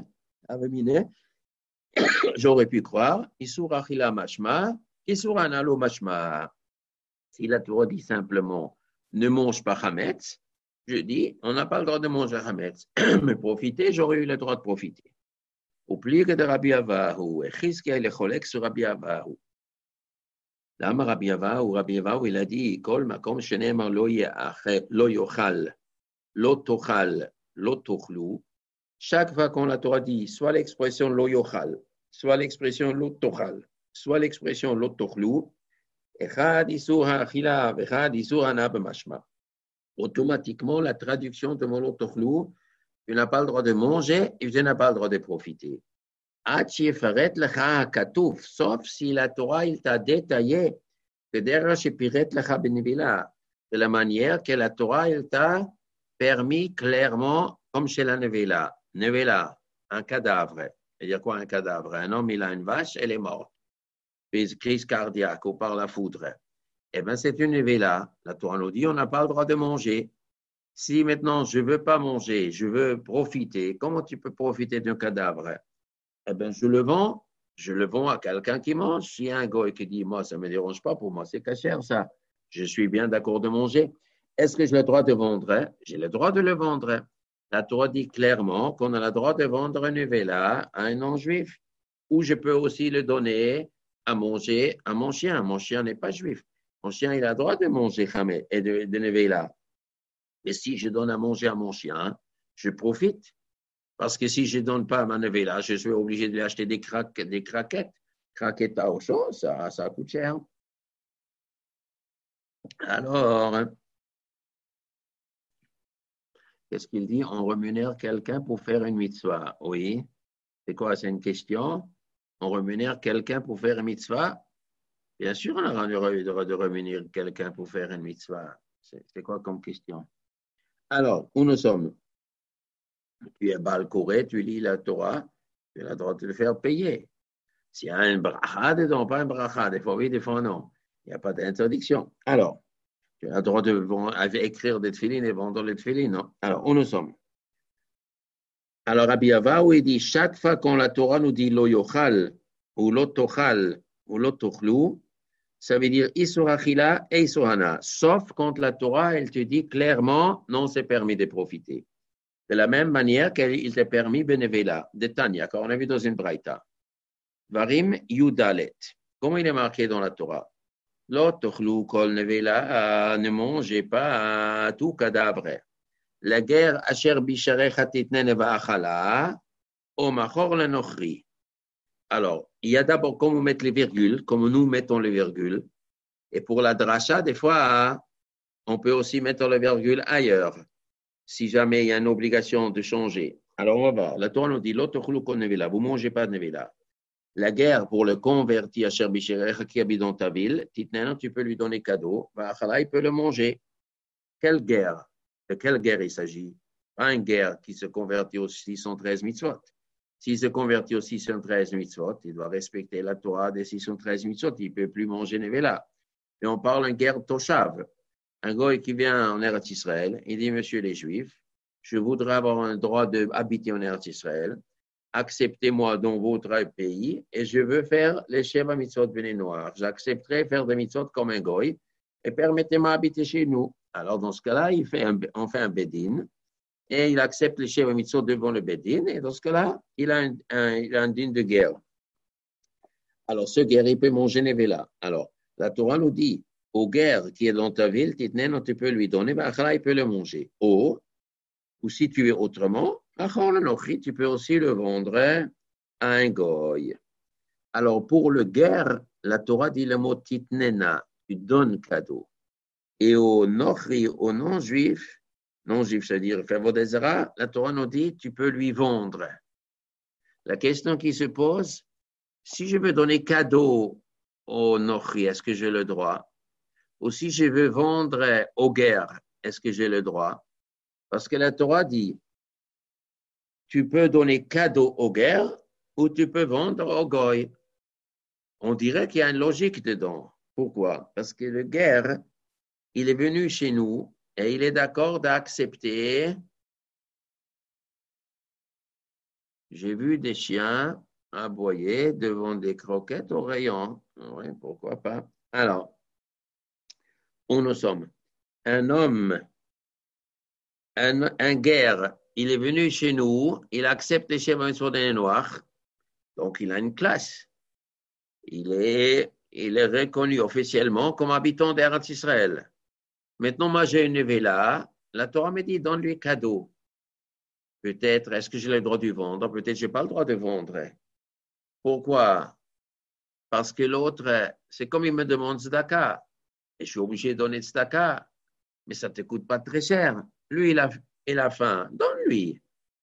j'aurais pu croire, Isur achila mashma, Isur analo mashma. Si la Torah dit simplement ne mange pas chametz, je dis on n'a pas le droit de manger chametz, mais profiter, j'aurais eu le droit de profiter. Au pli que de Rabbi Avahu, et Chizkia il est cholek sur Rabbi Avahu. L'âme Rabbi Avahu, Rabbi Avahu, il a dit Kol makom shenemar lo yochal, lo tochal, lo tochlu. Chaque fois qu'on la Torah dit soit l'expression lo yochal, soit l'expression lo tochal, soit l'expression lo tochlu, automatiquement, la traduction de mon lo tochlu, tu n'as pas le droit de manger et tu n'as pas le droit de profiter. Sauf si la Torah il t'a détaillé de la manière que la Torah il t'a permis clairement, comme chez la Nevela. Nevela, un cadavre. C'est-à-dire quoi un cadavre? Un homme, il a une vache, elle est morte. Crise cardiaque ou par la foudre. Eh bien, c'est une Nevela. La Torah nous dit on n'a pas le droit de manger. Si maintenant je ne veux pas manger, je veux profiter, comment tu peux profiter d'un cadavre? Eh bien, je le vends, je le vends à quelqu'un qui mange. S'il y a un gars qui dit moi, ça ne me dérange pas, pour moi, c'est cachère, ça. Je suis bien d'accord de manger. Est-ce que j'ai le droit de vendre? J'ai le droit de le vendre. La Torah dit clairement qu'on a le droit de vendre un Nevela à un non-juif. Ou je peux aussi le donner à manger à mon chien. Mon chien n'est pas juif. Mon chien, il a le droit de manger Hamé et de, de Nevela. Mais si je donne à manger à mon chien, je profite. Parce que si je ne donne pas à ma Nevela, je suis obligé de lui acheter des, craques, des craquettes. Craquettes à Auchan, ça, ça coûte cher. Alors, qu'est-ce qu'il dit? On rémunère quelqu'un pour faire une mitzvah. Oui. C'est quoi? C'est une question. On rémunère quelqu'un pour faire une mitzvah? Bien sûr, on a le droit de rémunérer quelqu'un pour faire une mitzvah. C'est, c'est quoi comme question? Alors, où nous sommes? Tu es Baal Koré, tu lis la Torah, tu as le droit de le faire payer. S'il y a un bracha dedans, pas un bracha, des fois oui, des fois non. Il n'y a pas d'interdiction. Alors, tu as le droit de écrire des tefilines et vendre les tefilines, non? Alors, où nous sommes? Alors, Rabbi Avahu, il dit, chaque fois qu'on la Torah nous dit lo yochal, ou lo tochal, ou lo tochlu, ça veut dire isur achila et isur hana. Sauf quand la Torah, elle te dit clairement, non, c'est permis de profiter. De la même manière qu'il t'est permis benevela, de Tanya, car on a vu dans une braïta. Varim yudalet. Comment il est marqué dans la Torah? Lo tochlu kol nevela, ne mangez pas tout cadavre. La guerre asher bisharecha titnen va'achala, o machor le nochri. Alors, il y a d'abord comment mettre les virgules, comme nous mettons les virgules. Et pour la dracha, des fois, on peut aussi mettre les virgules ailleurs, si jamais il y a une obligation de changer. Alors, on va voir. La Torah nous dit, l'autre vous ne mangez pas de nevela. La guerre pour le converti à Sherbisherecha qui habite dans ta ville, Titnen, tu peux lui donner cadeau, Va'achala, il peut le manger. Quelle guerre? De quelle guerre il s'agit? Pas une guerre qui se convertit aux six cent treize mitzvot. S'il se convertit aux six cent treize mitzvot, il doit respecter la Torah des six cent treize mitzvot, il ne peut plus manger nevela. Et on parle d'une guerre toshav. Un gars qui vient en Eretz Israël, il dit, monsieur les Juifs, je voudrais avoir un droit d'habiter en Eretz Israël, acceptez-moi dans votre pays et je veux faire les Sheva mitzvot béné noirs. J'accepterai faire des mitzvot comme un goy et permettez-moi d'habiter chez nous. Alors dans ce cas-là, il fait un, on fait un bedin et il accepte les Sheva mitzvot devant le bedin et dans ce cas-là, il a un, un, il a un din de guerre. Alors ce guerre, il peut manger nevela. Alors la Torah nous dit, au guerre qui est dans ta ville, Titnen, tu peux lui donner, il peut le manger. Ou, ou si tu es autrement, Achor le nochi, tu peux aussi le vendre à un goy. Alors, pour le guerre, la Torah dit le mot titnena, tu donnes cadeau. Et au nochi, au non-juif, non-juif, c'est-à-dire Favodezara, la Torah nous dit tu peux lui vendre. La question qui se pose, si je veux donner cadeau au nochi, est-ce que j'ai le droit? Ou si je veux vendre au guerre, est-ce que j'ai le droit? Parce que la Torah dit tu peux donner cadeau au guerre ou tu peux vendre au goy. On dirait qu'il y a une logique dedans. Pourquoi? Parce que le guerre, il est venu chez nous et il est d'accord d'accepter. J'ai vu des chiens aboyer devant des croquettes au rayon. Oui, pourquoi pas? Alors, où nous sommes? Un homme, un, un guerre, il est venu chez nous, il accepte les schémas sur des noirs, donc il a une classe. Il est, il est reconnu officiellement comme habitant d'Eretz Israël. Maintenant, moi, j'ai une villa. La Torah me dit, donne-lui cadeau. Peut-être, est-ce que j'ai le droit de vendre? Peut-être, je n'ai pas le droit de vendre. Pourquoi? Parce que l'autre, c'est comme il me demande tzedaka. Et je suis obligé de donner tzedaka. Mais ça ne te coûte pas très cher. Lui, il a, il a faim. Donne-lui.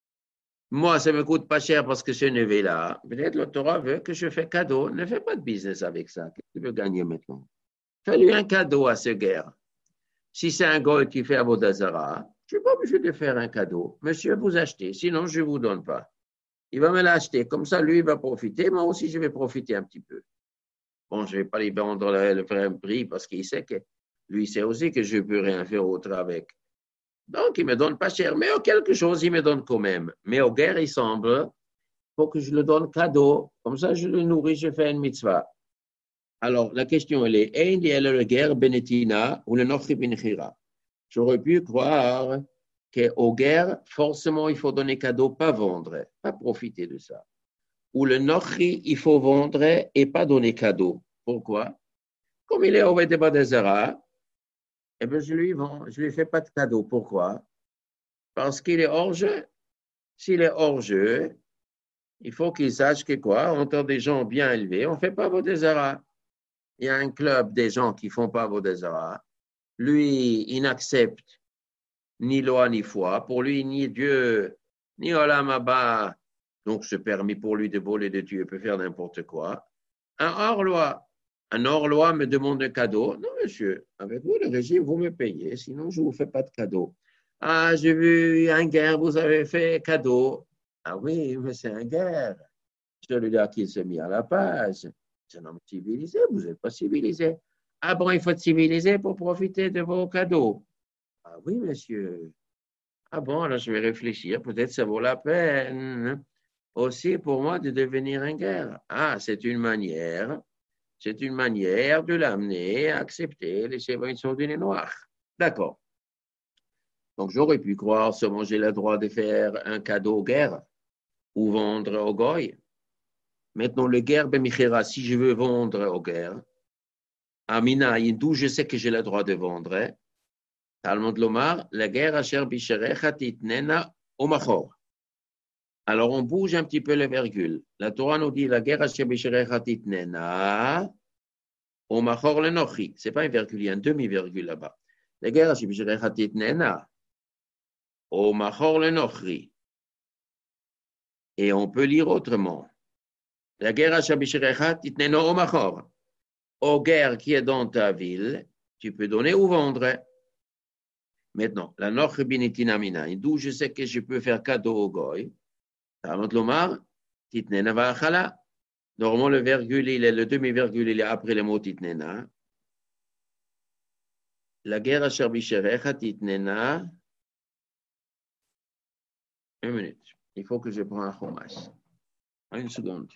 Moi, ça ne me coûte pas cher parce que c'est une villa. Peut-être le Torah veut que je fais cadeau. Ne fais pas de business avec ça. Qu'est-ce que tu veux gagner maintenant? Fais-lui un cadeau à ce guerre. Si c'est un goy qui fait Avodazara, je ne suis pas obligé de faire un cadeau. Monsieur, vous achetez, sinon je ne vous donne pas. Il va me l'acheter. Comme ça, lui, il va profiter. Moi aussi, je vais profiter un petit peu. Bon, je ne vais pas lui vendre le vrai prix parce qu'il sait que lui, il sait aussi que je ne peux rien faire autre avec. Donc, il ne me donne pas cher. Mais quelque chose, il me donne quand même. Mais au guerre, il semble, il faut que je le donne cadeau. Comme ça, je le nourris, je fais une mitzvah. Alors, la question, elle est, est-ce qu'il y a le guerre benetina ou le nochi benechira? J'aurais pu croire qu'au guerre, forcément, il faut donner cadeau, pas vendre, pas profiter de ça. Ou le nochi, il faut vendre et pas donner cadeau. Pourquoi? Comme il est au Vedeba des Zara, eh bien, je lui vends, je lui fais pas de cadeau. Pourquoi? Parce qu'il est hors jeu. S'il est hors jeu, il faut qu'il sache que quoi, entre des gens bien élevés, on ne fait pas Vodezara. Il y a un club des gens qui ne font pas Vodezara. Lui, il n'accepte ni loi ni foi. Pour lui, ni Dieu, ni Olam Abba. Donc, c'est permis pour lui de voler, de tuer, il peut faire n'importe quoi. Un hors-loi. Un hors-loi me demande un cadeau. Non, monsieur, avec vous, le régime, vous me payez, sinon je ne vous fais pas de cadeau. Ah, j'ai vu un guerre, vous avez fait cadeau. Ah oui, mais c'est un guerre. Celui-là qui s'est mis à la page. C'est un homme civilisé, vous n'êtes pas civilisé. Ah bon, il faut être civilisé pour profiter de vos cadeaux. Ah oui, monsieur. Ah bon, alors je vais réfléchir. Peut-être ça vaut la peine aussi pour moi de devenir un guerre. Ah, c'est une manière, c'est une manière de l'amener à accepter les sévères du noir. D'accord. Donc j'aurais pu croire seulement j'ai le droit de faire un cadeau au guerre ou vendre au goy. Maintenant, le guerre, ben, si je veux vendre au guerre, Amina, d'où je sais que j'ai le droit de vendre, Talmud Lomar, la guerre asher bisherecha titnena omachor. Alors, on bouge un petit peu les virgules. La Torah nous dit la guerre asher bisherecha titnena omachor le nochi. Ce n'est pas une virgule, il y a une demi-virgule là-bas. La guerre asher bisherecha titnena omachor le nochi. Et on peut lire autrement. La guerre asher bisherecha titnena omachor. Au guerre qui est dans ta ville, tu peux donner ou vendre. Maintenant, la noche binitina mina, d'où je sais que je peux faire cadeau au goy. Talmud lomar, titnena va'achala. Normalement, le virgule, il est, le demi-virgule, il est après le mot titnena. La guerre asher bisherecha titnena. Une minute. Il faut que je prenne un chomash. Une seconde.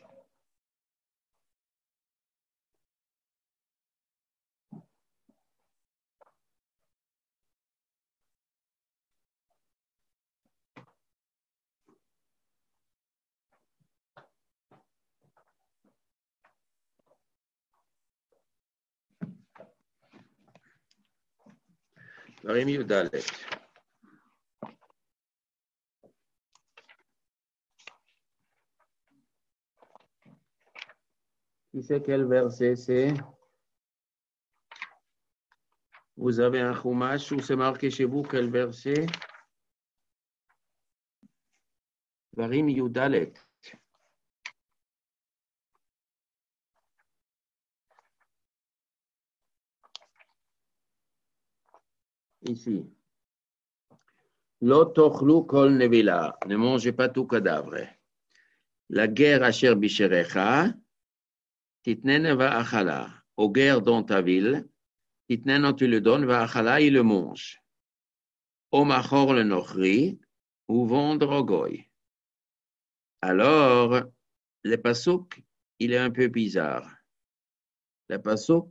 Rémi Dalet. Qui sait quel verset c'est? Vous avez un chumash où c'est marqué chez vous quel verset? Varim Yudalet. Ici. Lo tochlu kol nevila. Ne mangez pas tout cadavre. La guerre asher bisherecha, titnen va achala. Aux guerres dans ta ville, titnen tu le donnes, va achala, il le mange. Au machor le nochri, ou vendre au goy. Alors, le pasouk, il est un peu bizarre. Le pasouk,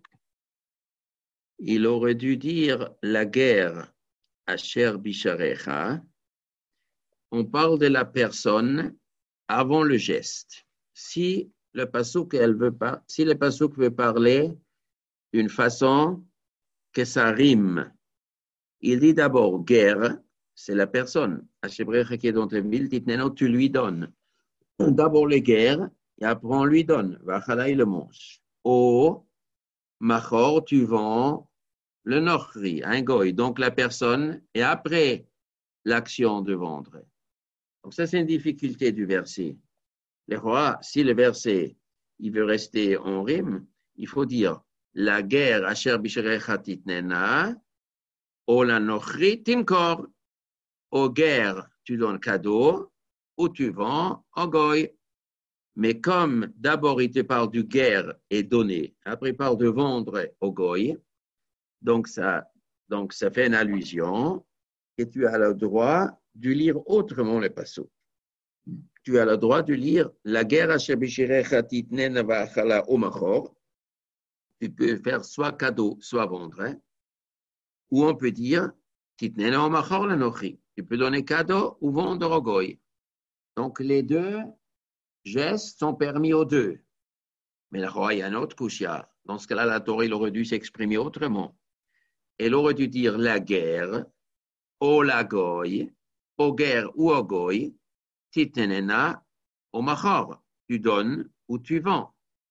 il aurait dû dire la guerre asher bisherecha. On parle de la personne avant le geste. Si le pasouk, elle veut pas, si le pasouk veut parler d'une façon que ça rime, il dit d'abord guerre, c'est la personne. Ashebrecha qui est dans ta ville, titneno, tu lui donnes. D'abord les guerres, et après on lui donne. Vachala, il le mange. Au machor, tu vends le nochri, un goy, donc la personne, et après l'action de vendre. Donc ça, c'est une difficulté du verset. Les rois, si le verset, il veut rester en rime, il faut dire la guerre, asher bisherecha titnena, o la nochri timkor. Aux guerres, tu donnes cadeau, ou tu vends en goy. Mais comme d'abord il te parle du guerre et donner, après il parle de vendre au goy, donc ça, donc ça fait une allusion et tu as le droit de lire autrement le passage. Tu as le droit de lire la guerre à Shabishirecha titnen va'achala omachor. Tu peux faire soit cadeau, soit vendre. Hein? Ou on peut dire titnen omachor la nochi. Tu peux donner cadeau ou vendre au goy. Donc les deux gestes sont permis aux deux. Mais le roi, il y a un autre kushia. Dans ce cas-là, la Torah, il aurait dû s'exprimer autrement. Elle aurait dû dire la guerre, au la goy, au guerre ou au goy, titenena, au machor. Tu donnes ou tu vends.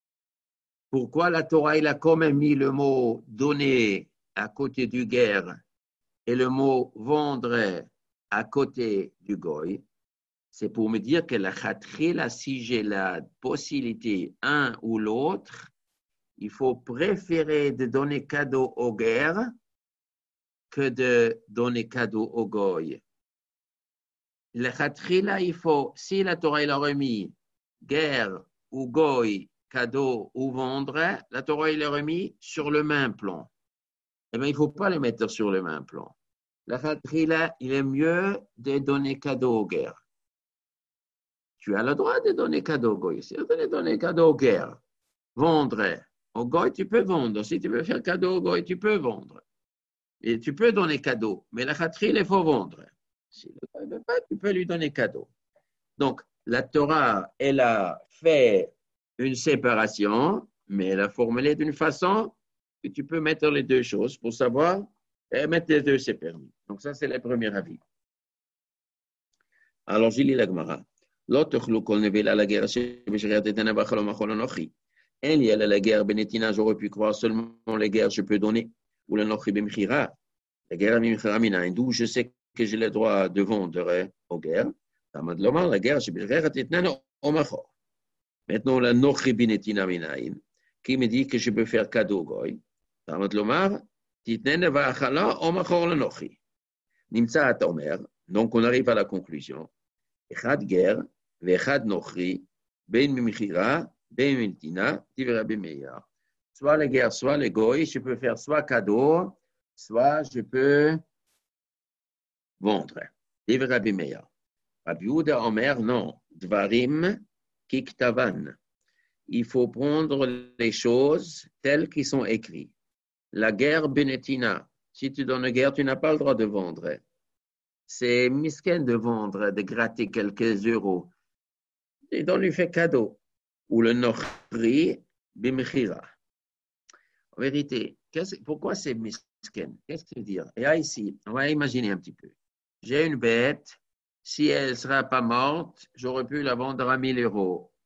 Pourquoi la Torah, il a quand même mis le mot donner à côté du guerre et le mot vendre à côté du goy? C'est pour me dire que la khatrila, si j'ai la possibilité, un ou l'autre, il faut préférer de donner cadeau aux guerres que de donner cadeau au goy. La khatrila, il faut, si la Torah il a remis guerre ou goy, cadeau ou vendre, la Torah il a remis sur le même plan. Eh bien, il ne faut pas les mettre sur le même plan. La khatrila, il est mieux de donner cadeau aux guerres. Tu as le droit de donner cadeau au goy. Si tu veux donner cadeau aux guerres, vendre au goy, tu peux vendre. Si tu veux faire cadeau au goy, tu peux vendre. Et tu peux donner cadeau. Mais la khatri, il faut vendre. Si le goy ne veut pas, tu peux lui donner cadeau. Donc, la Torah, elle a fait une séparation, mais elle a formulé d'une façon que tu peux mettre les deux choses pour savoir, et mettre les deux, c'est permis. Donc, ça, c'est le premier avis. Alors, j'ai lu la Gemara. L'autre chlou nevela la guerre chez Béchériat et Tanabachal Machol Anochi. Elle y a la guerre Benetina, j'aurais pu croire seulement les guerres je peux donner. Ou la Nochi Bemchira. La guerre Bemchira Mina, d'où je sais que j'ai le droit de vendre aux guerres. Tamad Lomar, la guerre chez Béchériat et Tanabachal Machol. Maintenant, la Nochi Benetina Mina, qui me dit que je peux faire cadeau goy. Tamad Lomar, Titnen va achala Omachol la Nochi. Nimsa at Omer. Donc, on arrive à la conclusion. Echad guerre. Vechad nochri, ben mimichira, ben mentina, tivera ben meilleur. Soit les guerres, soit les goy, je peux faire soit cadeau, soit je peux vendre. Tivera ben meilleur. Rabbi Yehuda Omer, non. Dvarim kiktavan. Il faut prendre les choses telles qu'elles sont écrites. La guerre benetina. Si tu donnes guerre, tu n'as pas le droit de vendre. C'est miskin de vendre, de gratter quelques euros. Et donc, lui fait cadeau. Ou le nochri bimchira. En vérité, pourquoi c'est miskin? Qu'est-ce que ça veut dire? Et là, ici, on va imaginer un petit peu. J'ai une bête. Si elle ne sera pas morte, j'aurais pu la vendre à mille euros.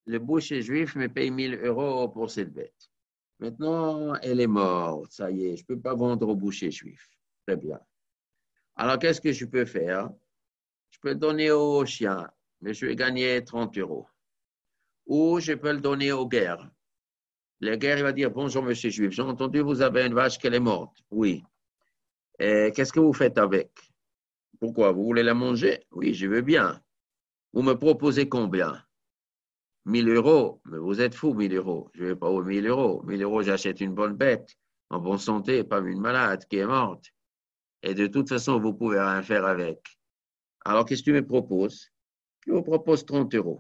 le boucher juif me paye mille euros pour cette bête. Maintenant, elle est morte, ça y est, je ne peux pas vendre au boucher juif. Très bien. Alors, qu'est-ce que je peux faire? Je peux le donner au chien, mais je vais gagner trente euros. Ou je peux le donner au guerre. Le guerre, il va dire, bonjour, monsieur juif, j'ai entendu, vous avez une vache qu'elle est morte. Oui. Et qu'est-ce que vous faites avec? Pourquoi? Vous voulez la manger? Oui, je veux bien. Vous me proposez combien? mille euros. Mais vous êtes fou, mille euros. Je ne vais pas aux mille euros. mille euros, j'achète une bonne bête, en bonne santé, pas une malade qui est morte. Et de toute façon, vous pouvez rien faire avec. Alors, qu'est-ce que tu me proposes? Je vous propose trente euros.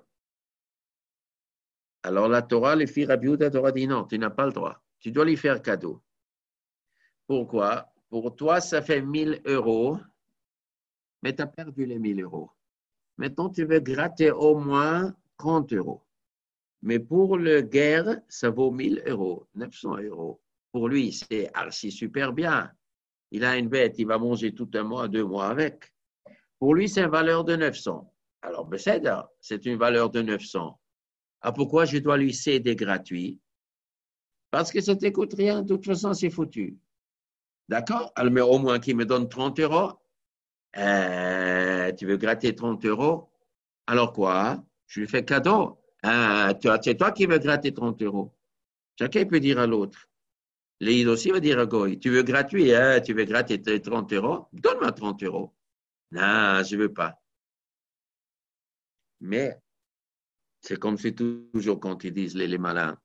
Alors, la Torah, les filles Rabbi Yehuda, la Torah dit non, tu n'as pas le droit. Tu dois lui faire cadeau. Pourquoi? Pour toi, ça fait mille euros, mais tu as perdu les mille euros. Maintenant, tu veux gratter au moins trente euros. Mais pour le guerre, ça vaut mille euros, neuf cents euros. Pour lui, c'est archi super bien. Il a une bête, il va manger tout un mois, deux mois avec. Pour lui, c'est une valeur de neuf cents. Alors, c'est une valeur de neuf cents. Ah, pourquoi je dois lui céder gratuit? Parce que ça ne t'écoute rien, de toute façon, c'est foutu. D'accord? Alors, mais au moins qu'il me donne trente euros. Euh, tu veux gratter trente euros? Alors quoi? Je lui fais cadeau. Euh, c'est toi qui veux gratter trente euros. Chacun peut dire à l'autre. L'Eid aussi va dire à Goy, tu veux gratuit, hein? Tu veux gratter trente euros? Donne-moi trente euros. Non, je ne veux pas. Mais c'est comme c'est toujours quand ils disent les, les malins.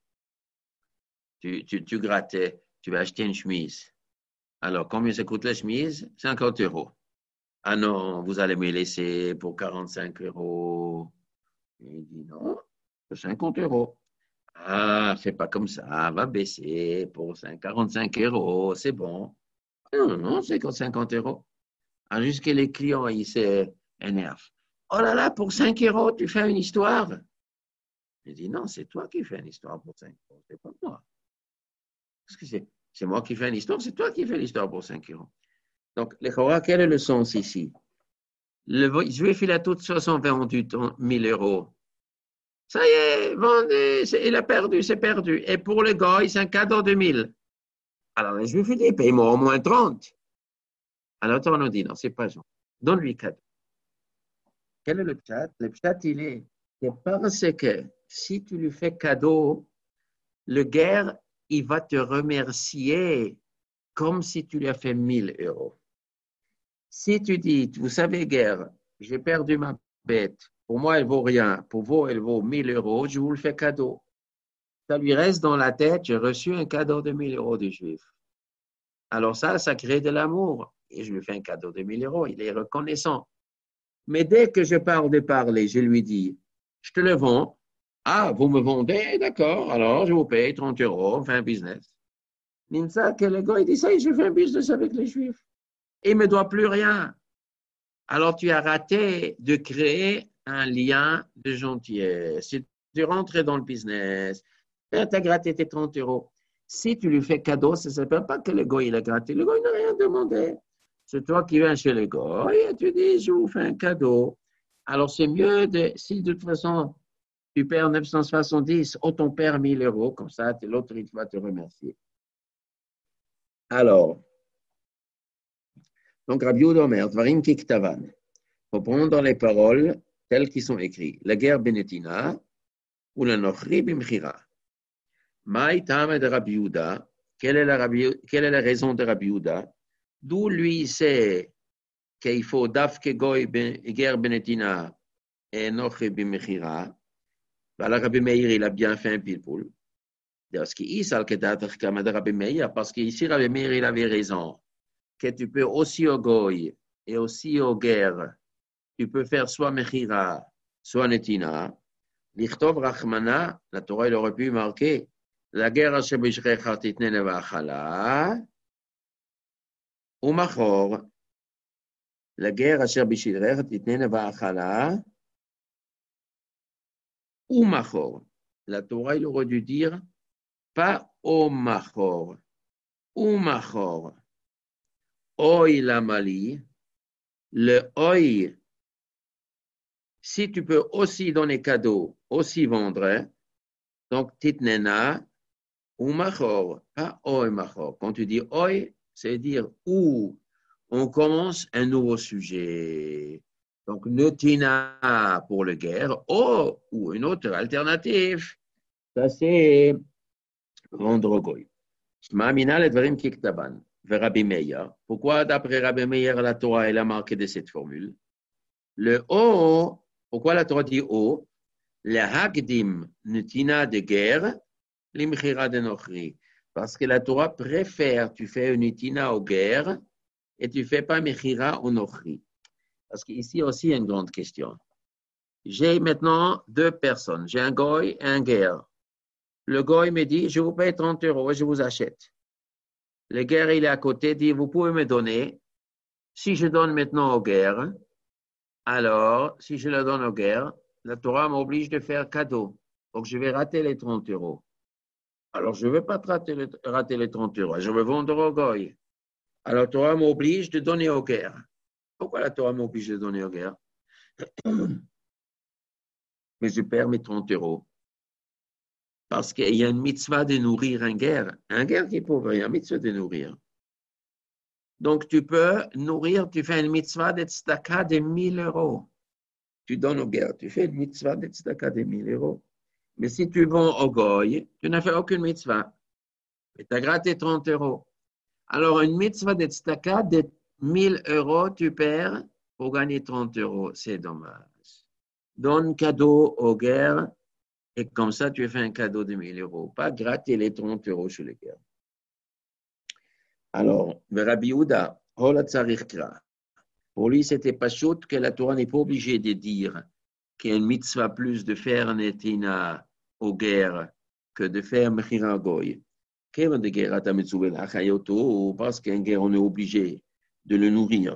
Tu, tu, tu grattais, tu vas acheter une chemise. Alors, combien ça coûte la chemise? cinquante euros. Ah non, vous allez me laisser pour quarante-cinq euros. Il dit non, cinquante euros. Ah, c'est pas comme ça, va baisser pour quarante-cinq euros, c'est bon. Non, non, c'est cinquante euros. Ah, jusqu'à les clients, ils s'énervent. Oh là là, pour cinq euros, tu fais une histoire. Je dis non, c'est toi qui fais une histoire pour cinq euros, c'est pas moi. Parce que c'est, c'est moi qui fais une histoire, c'est toi qui fais l'histoire pour cinq euros. Donc, les Chora, quel est le sens ici? Le juif, il a tout de façon vendu mille euros. Ça y est, vendu, il a perdu, c'est perdu. Et pour le gars, c'est un cadeau de mille. Alors, le juif, il dit, paye-moi au moins trente. Alors, on nous dit, non, c'est pas genre. Donne-lui cadeau. Quel est le chat? Le chat, il est, c'est parce que si tu lui fais cadeau, le guerre, il va te remercier comme si tu lui as fait mille euros. Si tu dis, vous savez, guerre, j'ai perdu ma bête, pour moi, elle vaut rien, pour vous, elle vaut mille euros, je vous le fais cadeau. Ça lui reste dans la tête, j'ai reçu un cadeau de mille euros du juif. Alors ça, ça crée de l'amour. Et je lui fais un cadeau de mille euros, il est reconnaissant. Mais dès que je parle de parler, je lui dis, je te le vends. Ah, vous me vendez? D'accord, alors je vous paye trente euros, on fait un business. Nimsa, que le gars, il dit, ça y est, je fais un business avec les juifs. Il ne me doit plus rien. Alors tu as raté de créer un lien de gentillesse. Si tu rentres dans le business, tu as gratté tes trente euros. Si tu lui fais cadeau, ça ne s'appelle pas que le gars, il a gratté. Le gars, il n'a rien demandé. C'est toi qui viens chez le gars et tu dis, je vous fais un cadeau. Alors, c'est mieux de, si de toute façon, tu perds neuf cent soixante-dix, autant perd mille euros, comme ça, l'autre, il va te remercier. Alors, donc, Rabbi Yehuda Omer, Dvarim Kiktavan. Il faut prendre les paroles telles qu'elles sont écrites. La guerre Benetina ou la Nochri Bimchira. Maï Tame de Rabbi Yehuda. Quelle est la, Rabbi, quelle est la raison de Rabbi Yehuda? D'où lui sait qu'il faut Dafke Goy guerre Benetina et Nochri Bimchira. Voilà, Rabbi Meir, il a bien fait un pilpoul. Parce qu'ici, Rabbi Meir, parce qu'ici, Rabbi Meir, il avait raison. Que tu peux aussi au goy et aussi aux guerres, tu peux faire soit mechira, soit netina. Lichtov rachmana, la Torah il aurait pu marquer la guerre asher bishrecha titne nevachala ou machor. La guerre asher bishrecha titne nevachala ou machor. La Torah il aurait dû dire pas au machor, ou machor. Oi la mali, le oi, si tu peux aussi donner cadeau aussi vendre. Donc, titnena ou machor, pas oi machor. Quand tu dis oi, c'est dire où on commence un nouveau sujet. Donc, netina pour le guerre, o ou une autre alternative, ça c'est vendre goy. Shma'amina le dvarim kiktaban. Rabbi Meir. Pourquoi, d'après Rabbi Meir, la Torah elle a marqué de cette formule? Le O, pourquoi la Torah dit O? Le Hagdim Netina de guerre, l'Imchira de Nochri. Parce que la Torah préfère, tu fais une Netina aux guerres et tu ne fais pas Mechira au Nochri. Parce qu'ici aussi, il y a une grande question. J'ai maintenant deux personnes. J'ai un goy et un guerre. Le goy me dit, je vous paye trente euros et je vous achète. Le guerre, il est à côté, dit, vous pouvez me donner. Si je donne maintenant aux guerres, alors, si je le donne aux guerres, la Torah m'oblige de faire cadeau. Donc, je vais rater les trente euros. Alors, je ne veux pas rater, le, rater les trente euros. Je veux vendre au goy. Alors, la Torah m'oblige de donner aux guerres. Pourquoi la Torah m'oblige de donner aux guerres? Mais je perds mes trente euros. Parce qu'il y a une mitzvah de nourrir un guerre. Un guerre qui est pauvre, il y a une mitzvah de nourrir. Donc, tu peux nourrir, tu fais une mitzvah de tzedaka de mille euros. Tu donnes aux guerres, tu fais une mitzvah de tzedaka de mille euros. Mais si tu vends au goy, tu n'as fait aucune mitzvah. Et tu as gratté trente euros. Alors, une mitzvah de tzedaka de mille euros, tu perds pour gagner trente euros. C'est dommage. Donne cadeau aux guerres et comme ça, tu fais un cadeau de mille euros. Pas gratter les trente euros sur les guerres. Alors, Rabbi Yehuda, pour lui, c'était pas chaud que la Torah n'est pas obligée de dire qu'il y a une mitzvah plus de faire netina aux guerres que de faire mechira goy. Parce qu'un guerre, on est obligé de le nourrir.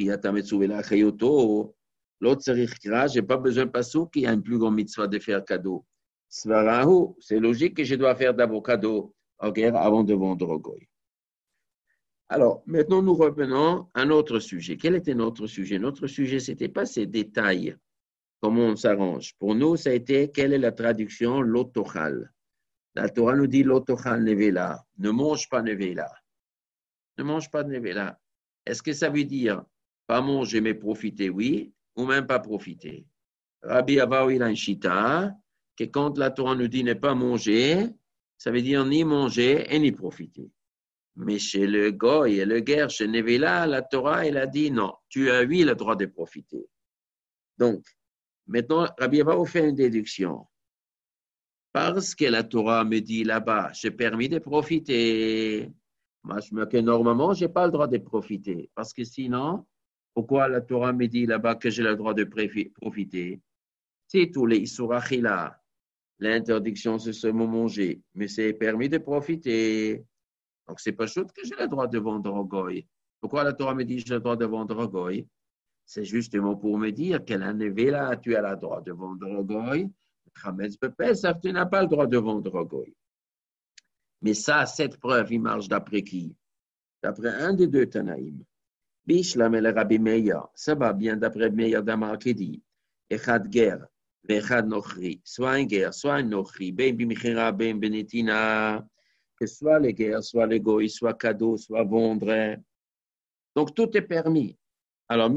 L'autre, je n'ai pas besoin de passer qu'il y a une plus grande mitzvah de faire cadeau. C'est logique que je dois faire d'abord cadeau aux guerres avant de vendre au goy. Alors, maintenant, nous revenons à notre sujet. Quel était notre sujet? Notre sujet, ce n'était pas ces détails, comment on s'arrange. Pour nous, ça a été, quelle est la traduction? L'otochal. La Torah nous dit l'otochal nevela. Ne mange pas nevela. Ne mange pas nevela. Est-ce que ça veut dire pas manger, mais profiter, oui, ou même pas profiter? Rabbi Avaou, il a un shita, que quand la Torah nous dit ne pas manger, ça veut dire ni manger et ni profiter. Mais chez le goy et le guerre, chez Nevela, la Torah, elle a dit non, tu as oui le droit de profiter. Donc, maintenant, Rabbi Avaou fait une déduction. Parce que la Torah me dit là-bas, j'ai permis de profiter. Moi, je me dis que normalement, je n'ai pas le droit de profiter. Parce que sinon, pourquoi la Torah me dit là-bas que j'ai le droit de profiter? C'est tous les Isurachila. L'interdiction, c'est seulement manger. Mais c'est permis de profiter. Donc, ce n'est pas chose que j'ai le droit de vendre au goy. Pourquoi la Torah me dit que j'ai le droit de vendre au goy? C'est justement pour me dire qu'elle a nevé là, tu as le droit de vendre au goy. Tu n'as pas le droit de vendre au goy. Mais ça, cette preuve, il marche d'après qui? D'après un des deux Tanaïm. Bishlam el Rabbi Meir. Ça va bien d'après Meir d'Amar qui dit Echad guerre, Echad nochri. Soit un guerre, soit un nochri. Ben bimichira, ben benetina. Que soit les guerres, soit les goy, soit cadeau, soit vendre. Donc, tout est permis. Alors,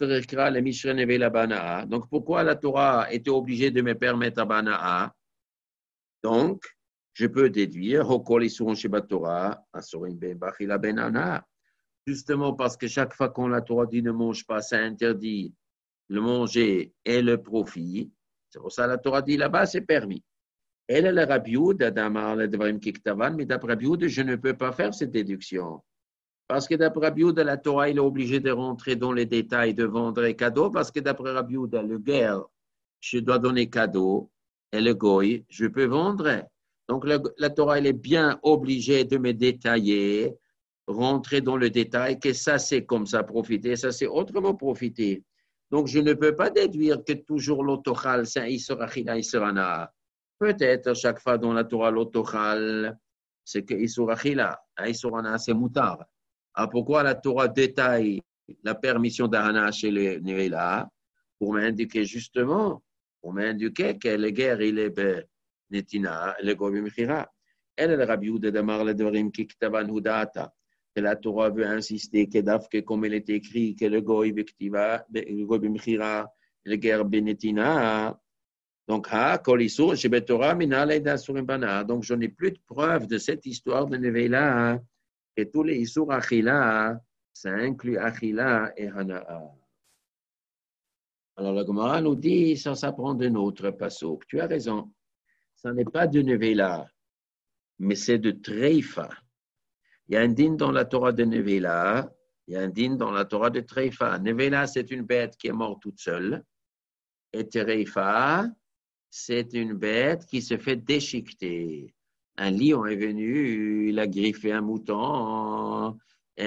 donc, pourquoi la Torah était obligée de me permettre à Bana'a? Donc, je peux déduire, justement parce que chaque fois qu'on la Torah dit ne mange pas, ça interdit le manger et le profit. C'est pour ça que la Torah dit là-bas, c'est permis. Elle est la Rabbi Yehuda d'Amar le Dvarim Kiktavan, mais d'après Rabbi Yehuda, je ne peux pas faire cette déduction. Parce que d'après Rabbi Yehuda, la Torah, il est obligé de rentrer dans les détails de vendre les cadeaux, parce que d'après Rabbi Yehuda, le guerre, je dois donner cadeau, et le goy, je peux vendre. Donc la, la Torah, elle est bien obligée de me détailler, rentrer dans le détail, que ça c'est comme ça profiter, ça c'est autrement profiter. Donc je ne peux pas déduire que toujours l'autochal, c'est un Isorachila, Isorana. Peut-être chaque fois dans la Torah, l'autochal, c'est que Isorachila, Isorana, c'est moutar. Alors pourquoi la Torah détaille la permission d'Ahana chez les Nevela? Pour m'indiquer justement وما indique que le guerre il est בנתינה, לגוי במכירה. אלא לרבי יהודה דאמר לדברים ככתבן הוא דעתה. Que la Torah veut insister que דווקא comme il est écrit que le goy בכתיבה, le goy במכירה, le guerre בנתינה. Donc, ha, kol isur, shebetorah minal eda asurim bana. Donc, je n'ai plus de preuve de cette histoire de Nevela, et tous les isur achila, ça inclut achila et hana'a. Alors, la Gemara nous dit, ça s'apprend d'un autre pasuk. Tu as raison. Ça n'est pas de Nevela, mais c'est de Treifa. Il y a un din dans la Torah de Nevela, il y a un din dans la Torah de Treifa. Nevela, c'est une bête qui est morte toute seule. Et Treifa, c'est une bête qui se fait déchiqueter. Un lion est venu, il a griffé un mouton,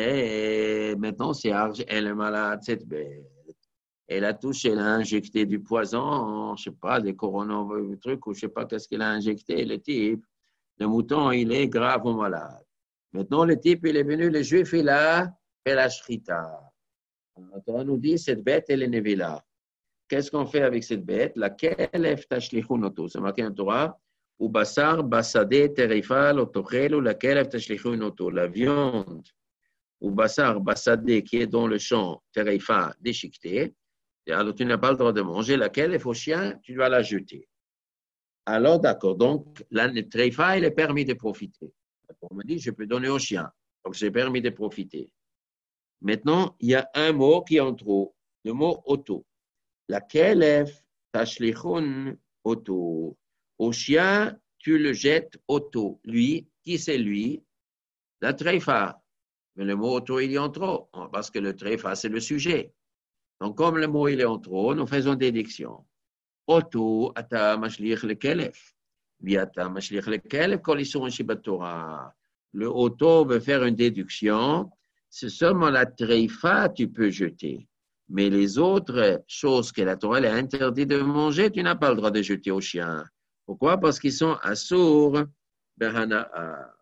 et maintenant c'est arg- elle est malade, cette bête. Elle a touché, elle a injecté du poison, je ne sais pas, des coronavirus, trucs, ou je ne sais pas qu'est-ce qu'elle a injecté, le type. Le mouton, il est gravement malade. Maintenant, le type, il est venu, le juif, il a fait la shrita. La Torah nous dit, cette bête, elle est nevila. Qu'est-ce qu'on fait avec cette bête? Laquelle tashlichun oto. C'est marqué en Torah. Ou basar basade terifa lotochel ou laquelle tashlichun oto. La viande ou basar basade qui est dans le champ terifa déchiqueté. Alors tu n'as pas le droit de manger. Laquelle est au chien, tu dois la jeter. Alors d'accord. Donc la terifa, il est permis de profiter. On me dit, je peux donner au chien. Donc c'est permis de profiter. Maintenant, il y a un mot qui est en trop. Le mot oto. La kelef tashlichun oto. Au chien, tu le jettes oto. Lui, qui c'est lui? La treifa. Mais le mot oto, il est en trop, parce que le treifa, c'est le sujet. Donc, comme le mot, il est en trop, nous faisons déduction. Oto, ata mashlich le kelef. Viata mashlich le kelef, kol isuron shibat Torah. Le oto veut faire une déduction. C'est seulement la treifa, tu peux jeter. Mais les autres choses que la Torah a interdit de manger, tu n'as pas le droit de jeter aux chiens. Pourquoi? Parce qu'ils sont assour behana'a.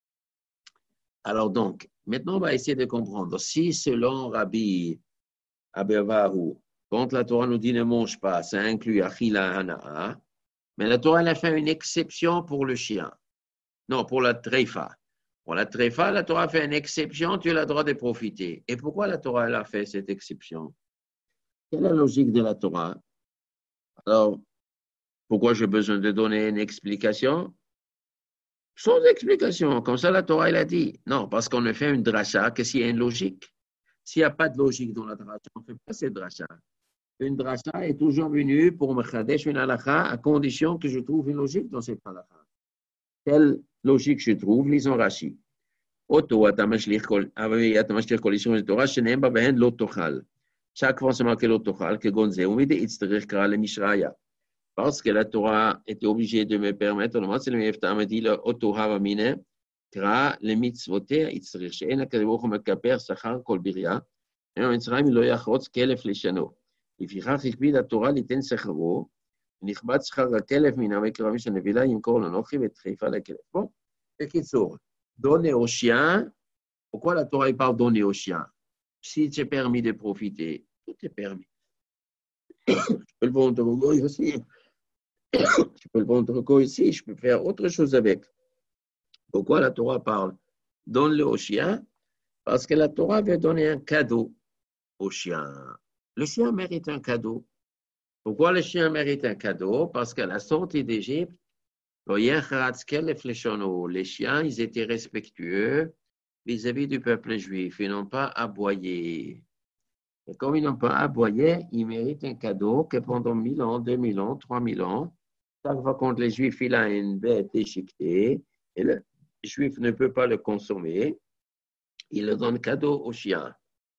Alors donc, maintenant on va essayer de comprendre. Si selon Rabbi Abevahu, quand la Torah nous dit ne mange pas, ça inclut achila hana'a, mais la Torah elle a fait une exception pour le chien. Non, pour la treifa. Pour la treifa, la Torah a fait une exception, tu as le droit de profiter. Et pourquoi la Torah elle a fait cette exception? Quelle est la logique de la Torah? Alors, pourquoi j'ai besoin de donner une explication? Sans explication, comme ça la Torah elle a dit. Non, parce qu'on ne fait une dracha que s'il y a une logique. S'il n'y a pas de logique dans la dracha, on ne fait pas cette dracha. Une dracha est toujours venue pour me chadesh une halakha à condition que je trouve une logique dans cette halakha. Quelle logique je trouve? Lisons Rashi. Oto atamashlich kol atamashlich kol isur Torah shenem ba behen lo tochal. Chaque fois, c'est marqué l'autochal, que Gonze, ou midi, il se dirait le Mishraya. Parce que la Torah était obligée de me permettre, le Matzil Mefta me dit, le Otohava mine, kra le mitzvoter, il se dirait, she'en akadeboch me kaper, sachar kol biria, et en Mitzrayim, lo yachotz kelef leshano. לפיכך הקפיד התורה ליתן שכרו, ונכבד שכר הכלף מן המקרבים של נבילה, ימכור לנוחי ואת חיפה לכלף. Bon, בקיצור, donner au chien, pourquoi la Torah parle donner au chien? Si tu es permis de profiter, tout est permis. Je peux le vendre au goy aussi. Je peux le vendre au goy aussi, je peux faire autre chose avec. Pourquoi la Torah parle? Donne-le au chien, parce que la Torah veut donner un cadeau au chien. Le chien mérite un cadeau. Pourquoi le chien mérite un cadeau? Parce qu'à la sortie d'Égypte, les chiens, ils étaient respectueux vis-à-vis du peuple juif. Ils n'ont pas aboyé. Et comme ils n'ont pas aboyé, ils méritent un cadeau que pendant mille ans, deux mille ans, trois mille ans, chaque fois quand les juifs il a une bête déchiquetée, et le juif ne peut pas le consommer, il le donne cadeau au chien.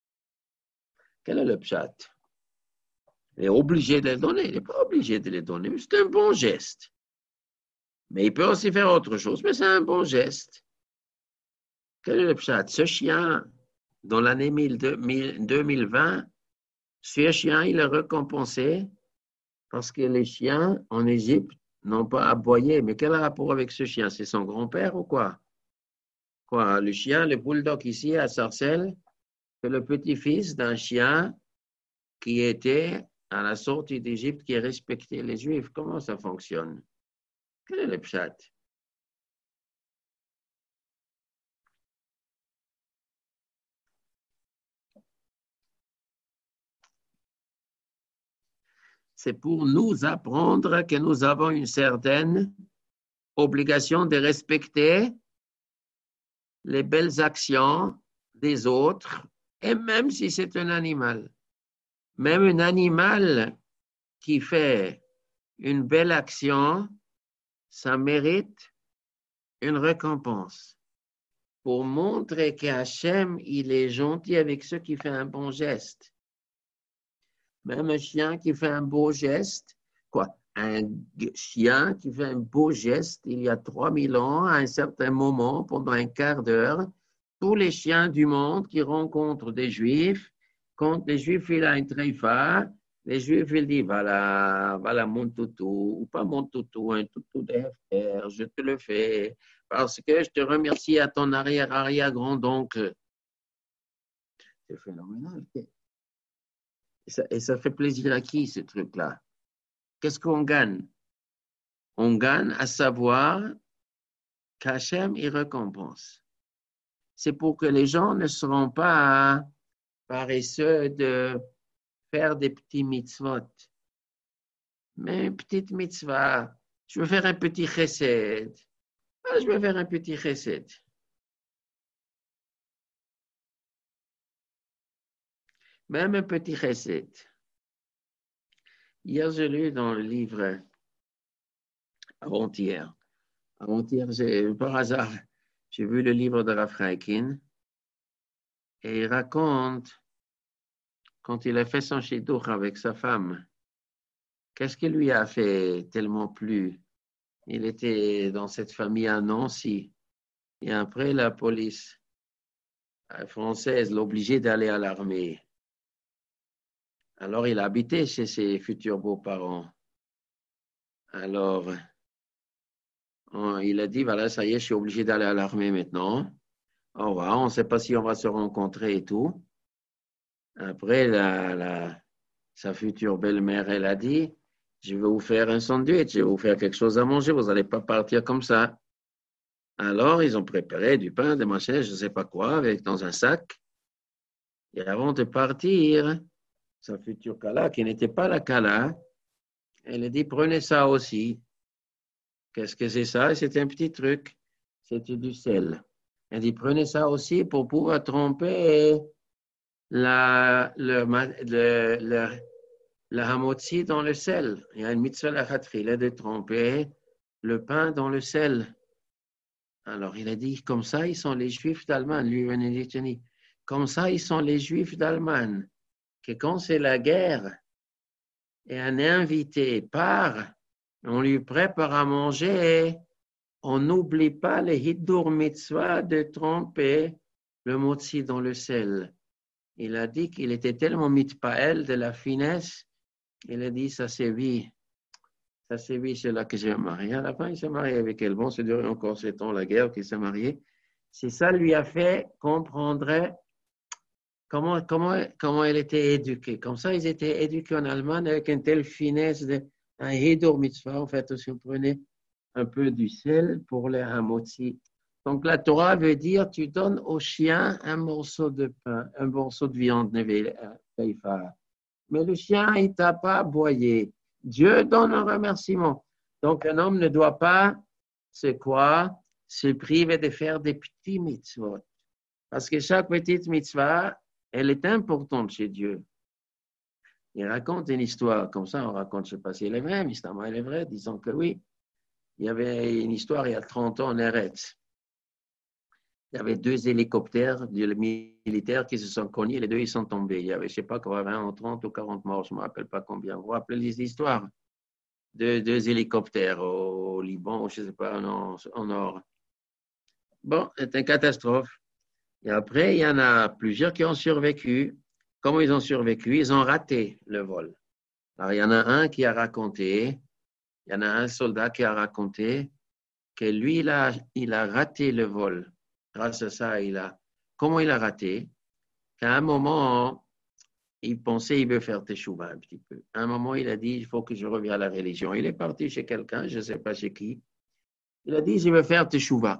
Quel est le pshat? Il est obligé de le donner, il n'est pas obligé de le donner, mais c'est un bon geste. Mais il peut aussi faire autre chose, mais c'est un bon geste. Quel est le pshat? Ce chien, dans l'année deux mille vingt, ce chien, il est récompensé parce que les chiens en Égypte n'ont pas aboyé. Mais quel rapport avec ce chien? C'est son grand-père ou quoi? Quoi? Le chien, le bulldog ici à Sarcelles, c'est le petit-fils d'un chien qui était à la sortie d'Égypte qui respectait les Juifs. Comment ça fonctionne? Quel est le pshat? C'est pour nous apprendre que nous avons une certaine obligation de respecter les belles actions des autres, et même si c'est un animal. Même un animal qui fait une belle action, ça mérite une récompense. Pour montrer qu'Hachem, il est gentil avec ceux qui font un bon geste. Même un chien qui fait un beau geste, quoi, un chien qui fait un beau geste, il y a trois mille ans, à un certain moment, pendant un quart d'heure, tous les chiens du monde qui rencontrent des Juifs, quand les Juifs, il a un treifa, les Juifs, ils disent, voilà, voilà mon toutou, ou pas mon toutou, un toutou de Hefter, je te le fais, parce que je te remercie à ton arrière-arrière-grand-oncle. C'est phénoménal. Et ça, et ça fait plaisir à qui, ce truc-là? Qu'est-ce qu'on gagne? On gagne à savoir qu'Hachem, il récompense. C'est pour que les gens ne seront pas paresseux de faire des petits mitzvot. Mais une petite mitzvah, je veux faire un petit chesed. Ah, je veux faire un petit chesed. Même un petit chesed. Hier, j'ai lu dans le livre, avant-hier, avant-hier, j'ai, par hasard, j'ai vu le livre de Rav Chaikin et il raconte quand il a fait son shidduch avec sa femme, qu'est-ce qui lui a fait tellement plu? Il était dans cette famille à Nancy et après la police française l'a obligé d'aller à l'armée. Alors il habitait chez ses futurs beaux-parents. Alors il a dit, voilà, ça y est, je suis obligé d'aller à l'armée maintenant. Au revoir, on ne sait pas si on va se rencontrer et tout. Après, la, la, sa future belle-mère, elle a dit, je vais vous faire un sandwich, je vais vous faire quelque chose à manger, vous n'allez pas partir comme ça. Alors, ils ont préparé du pain, des machins, je ne sais pas quoi, avec, dans un sac. Et avant de partir, sa future Kala, qui n'était pas la Kala, elle a dit, prenez ça aussi. Qu'est-ce que c'est ça? C'était un petit truc. C'était du sel. Elle dit, prenez ça aussi pour pouvoir tromper la, le, le, le, le hamotzi dans le sel. Il y a une mitzvah la khatrile de tremper le pain dans le sel. Alors il a dit, comme ça, ils sont les Juifs d'Allemagne. Lui, il dit, comme ça, ils sont les Juifs d'Allemagne. Que quand c'est la guerre et un invité part, on lui prépare à manger, on n'oublie pas les hiddur mitzvah de tremper le motzi dans le sel. Il a dit qu'il était tellement mitpael de la finesse, il a dit, ça c'est vie. Ça c'est vie, c'est là que j'ai marié. À la fin, il s'est marié avec elle. Bon, c'est duré encore sept ans, la guerre, qu'il s'est marié. C'est ça lui a fait comprendre comment, comment, comment elle était éduquée. Comme ça, ils étaient éduqués en Allemagne avec une telle finesse de un hiddur mitzvah. En fait, si on prenait un peu du sel pour les hamotzi. Donc, la Torah veut dire, tu donnes au chien un morceau de pain, un morceau de viande, mais le chien, il t'a pas aboyé. Dieu donne un remerciement. Donc, un homme ne doit pas, c'est quoi, se priver de faire des petits mitzvot. Parce que chaque petite mitzvah, elle est importante chez Dieu. Il raconte une histoire, comme ça, on raconte, je ne sais pas si elle est vraie, mais elle est vraie, disons que oui. Il y avait une histoire il y a trente ans en Eretz. Il y avait deux hélicoptères militaires qui se sont cognés, les deux ils sont tombés. Il y avait, je ne sais pas, vingt, trente ou quarante morts, je ne me rappelle pas combien. Vous vous rappelez les histoires? Deux, deux hélicoptères au Liban, ou je ne sais pas, en, en Nord. Bon, c'est une catastrophe. Et après, il y en a plusieurs qui ont survécu. Comment ils ont survécu? Ils ont raté le vol. Alors, il y en a un qui a raconté, il y en a un soldat qui a raconté que lui, il a, il a raté le vol. Grâce à ça, il a... Comment il a raté? Qu'à un moment, il pensait qu'il veut faire teshuva un petit peu. À un moment, il a dit, il faut que je revienne à la religion. Il est parti chez quelqu'un, je ne sais pas chez qui. Il a dit, je veux faire teshuva.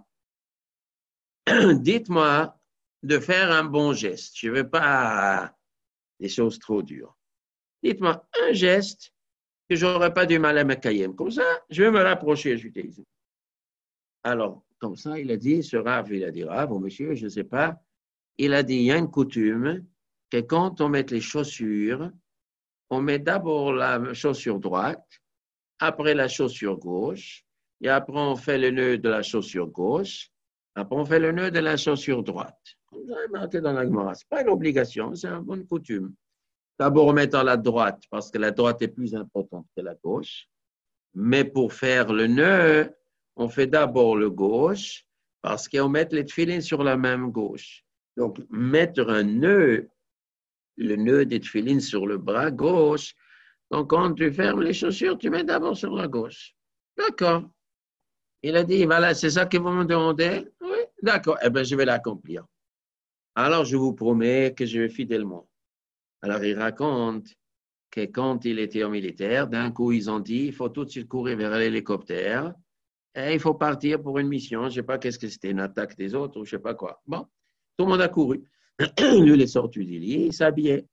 Dites-moi de faire un bon geste. Je ne veux pas des choses trop dures. Dites-moi un geste que je n'aurais pas du mal à me cailler. Comme ça, je vais me rapprocher, je dis. Alors, comme ça, il a dit, ce Rav, il a dit, Rav, oh, monsieur, je ne sais pas. Il a dit, il y a une coutume que quand on met les chaussures, on met d'abord la chaussure droite, après la chaussure gauche, et après on fait le nœud de la chaussure gauche, après on fait le nœud de la chaussure droite. Comme ça, marqué dans la Gemara. Ce n'est pas une obligation, c'est une bonne coutume. D'abord, on met dans la droite, parce que la droite est plus importante que la gauche. Mais pour faire le nœud, on fait d'abord le gauche, parce qu'on met les tefilines sur la même gauche. Donc, mettre un nœud, le nœud des tefilines sur le bras gauche, donc quand tu fermes les chaussures, tu mets d'abord sur la gauche. D'accord. Il a dit, voilà, c'est ça que vous me demandez? Oui, d'accord. Eh bien, je vais l'accomplir. Alors, je vous promets que je vais fidèlement. Alors, il raconte que quand il était au militaire, d'un coup, ils ont dit, il faut tout de suite courir vers l'hélicoptère et il faut partir pour une mission. Je ne sais pas qu'est-ce que c'était, une attaque des autres ou je ne sais pas quoi. Bon, tout le monde a couru. Lui, il est sorti du lit, il s'habillait.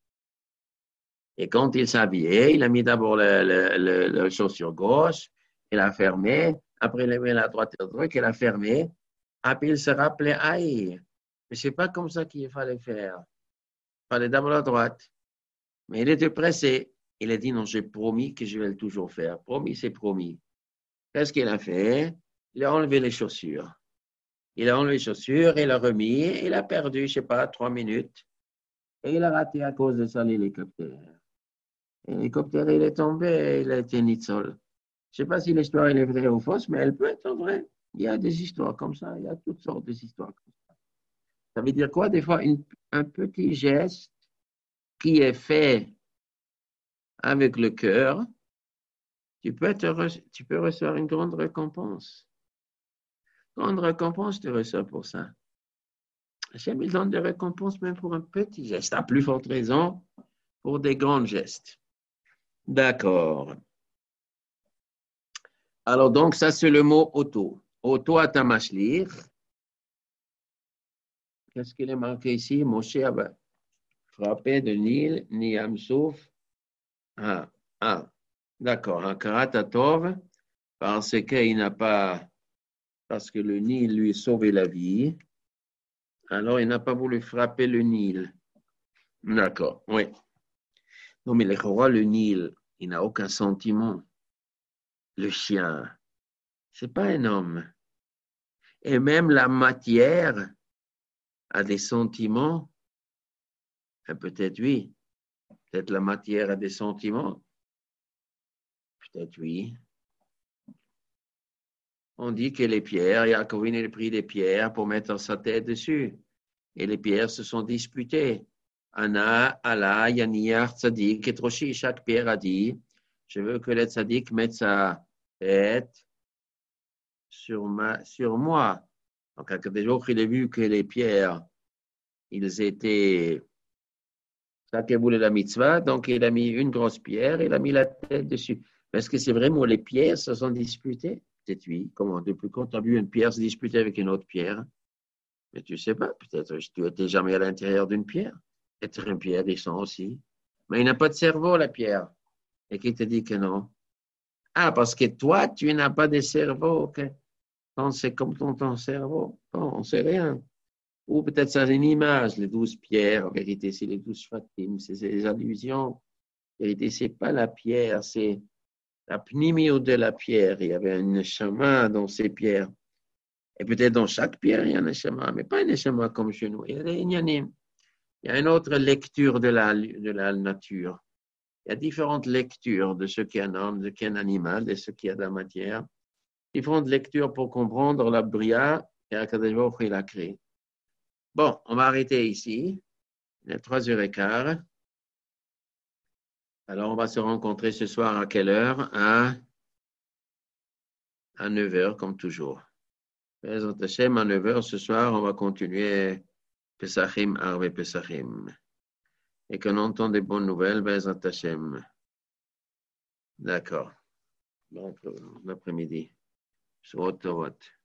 Et quand il s'habillait, il a mis d'abord la, la, la, la chaussure gauche, il a fermé, après il a mis la droite et le truc, il a fermé. Après, il se rappelait, aïe, mais ce n'est pas comme ça qu'il fallait faire. Il fallait d'abord la droite. Mais il était pressé. Il a dit, non, j'ai promis que je vais le toujours faire. Promis, c'est promis. Qu'est-ce qu'il a fait? Il a enlevé les chaussures. Il a enlevé les chaussures, il a remis, il a perdu, je ne sais pas, trois minutes. Et il a raté à cause de ça l'hélicoptère. L'hélicoptère, il est tombé, il a été nitzol. Je ne sais pas si l'histoire est vraie ou fausse, mais elle peut être vraie. Il y a des histoires comme ça, il y a toutes sortes d'histoires comme ça. Ça veut dire quoi? Des fois, une, un petit geste qui est fait avec le cœur, tu peux, te, tu peux recevoir une grande récompense. Grande récompense, tu reçois pour ça. Hachem, il donne des récompenses même pour un petit geste. À plus forte raison, pour des grands gestes. D'accord. Alors, donc, ça, c'est le mot auto. Auto atamashlir. Qu'est-ce qu'il est marqué ici? Moshe a frappé de Nil, ni Amsouf. Ah, ah, d'accord. Hakarat Tov, parce qu'il n'a pas, parce que le Nil lui a sauvé la vie. Alors, il n'a pas voulu frapper le Nil. D'accord, oui. Non, mais le roi, le Nil, il n'a aucun sentiment. Le chien, ce n'est pas un homme. Et même la matière a des sentiments. Et peut-être oui. Peut-être la matière a des sentiments. Peut-être oui. On dit que les pierres, Yaakovine a pris des pierres pour mettre sa tête dessus. Et les pierres se sont disputées. Anna, Allah, Yaniyar, Tzadik, et Troshi, chaque pierre a dit, je veux que le Tzadik mette sa tête sur, ma, sur moi. Donc, à des jours, il a vu que les pierres, ils étaient, ça qui voulait la mitzvah, donc il a mis une grosse pierre, il a mis la tête dessus. Est-ce que c'est vraiment les pierres se sont disputées? Peut-être oui. Comment? Depuis quand tu as vu une pierre se disputer avec une autre pierre? Mais tu ne sais pas. Peut-être que tu n'étais jamais à l'intérieur d'une pierre. Peut-être une pierre descend aussi. Mais il n'a pas de cerveau, la pierre. Et qui te dit que non? Ah, parce que toi, tu n'as pas de cerveau. Okay? Donc, c'est comme ton, ton cerveau. Bon, on ne sait rien. Ou peut-être c'est une image, les douze pierres. En vérité, c'est les douze fatim. C'est des allusions. En vérité, ce n'est pas la pierre, c'est la pnimio de la pierre. Il y avait un chemin dans ces pierres. Et peut-être dans chaque pierre, il y a un chemin, mais pas un chemin comme chez nous. Il y a, il y a, une, il y a une autre lecture de la, de la nature. Il y a différentes lectures de ce qui est un homme, de ce qui est un animal, de ce qui est de la matière. Différentes lectures pour comprendre la bria qu'il a créée. Bon, on va arrêter ici. Il est trois heures quinze. Alors, on va se rencontrer ce soir à quelle heure? À, à neuf heures, comme toujours. Présent Hachem, à neuf heures ce soir, on va continuer Pesachim, Arve Pesachim. et qu'on entend des bonnes nouvelles, Bezrat Hashem. D'accord. Bon l'après-midi. Shavot Tov.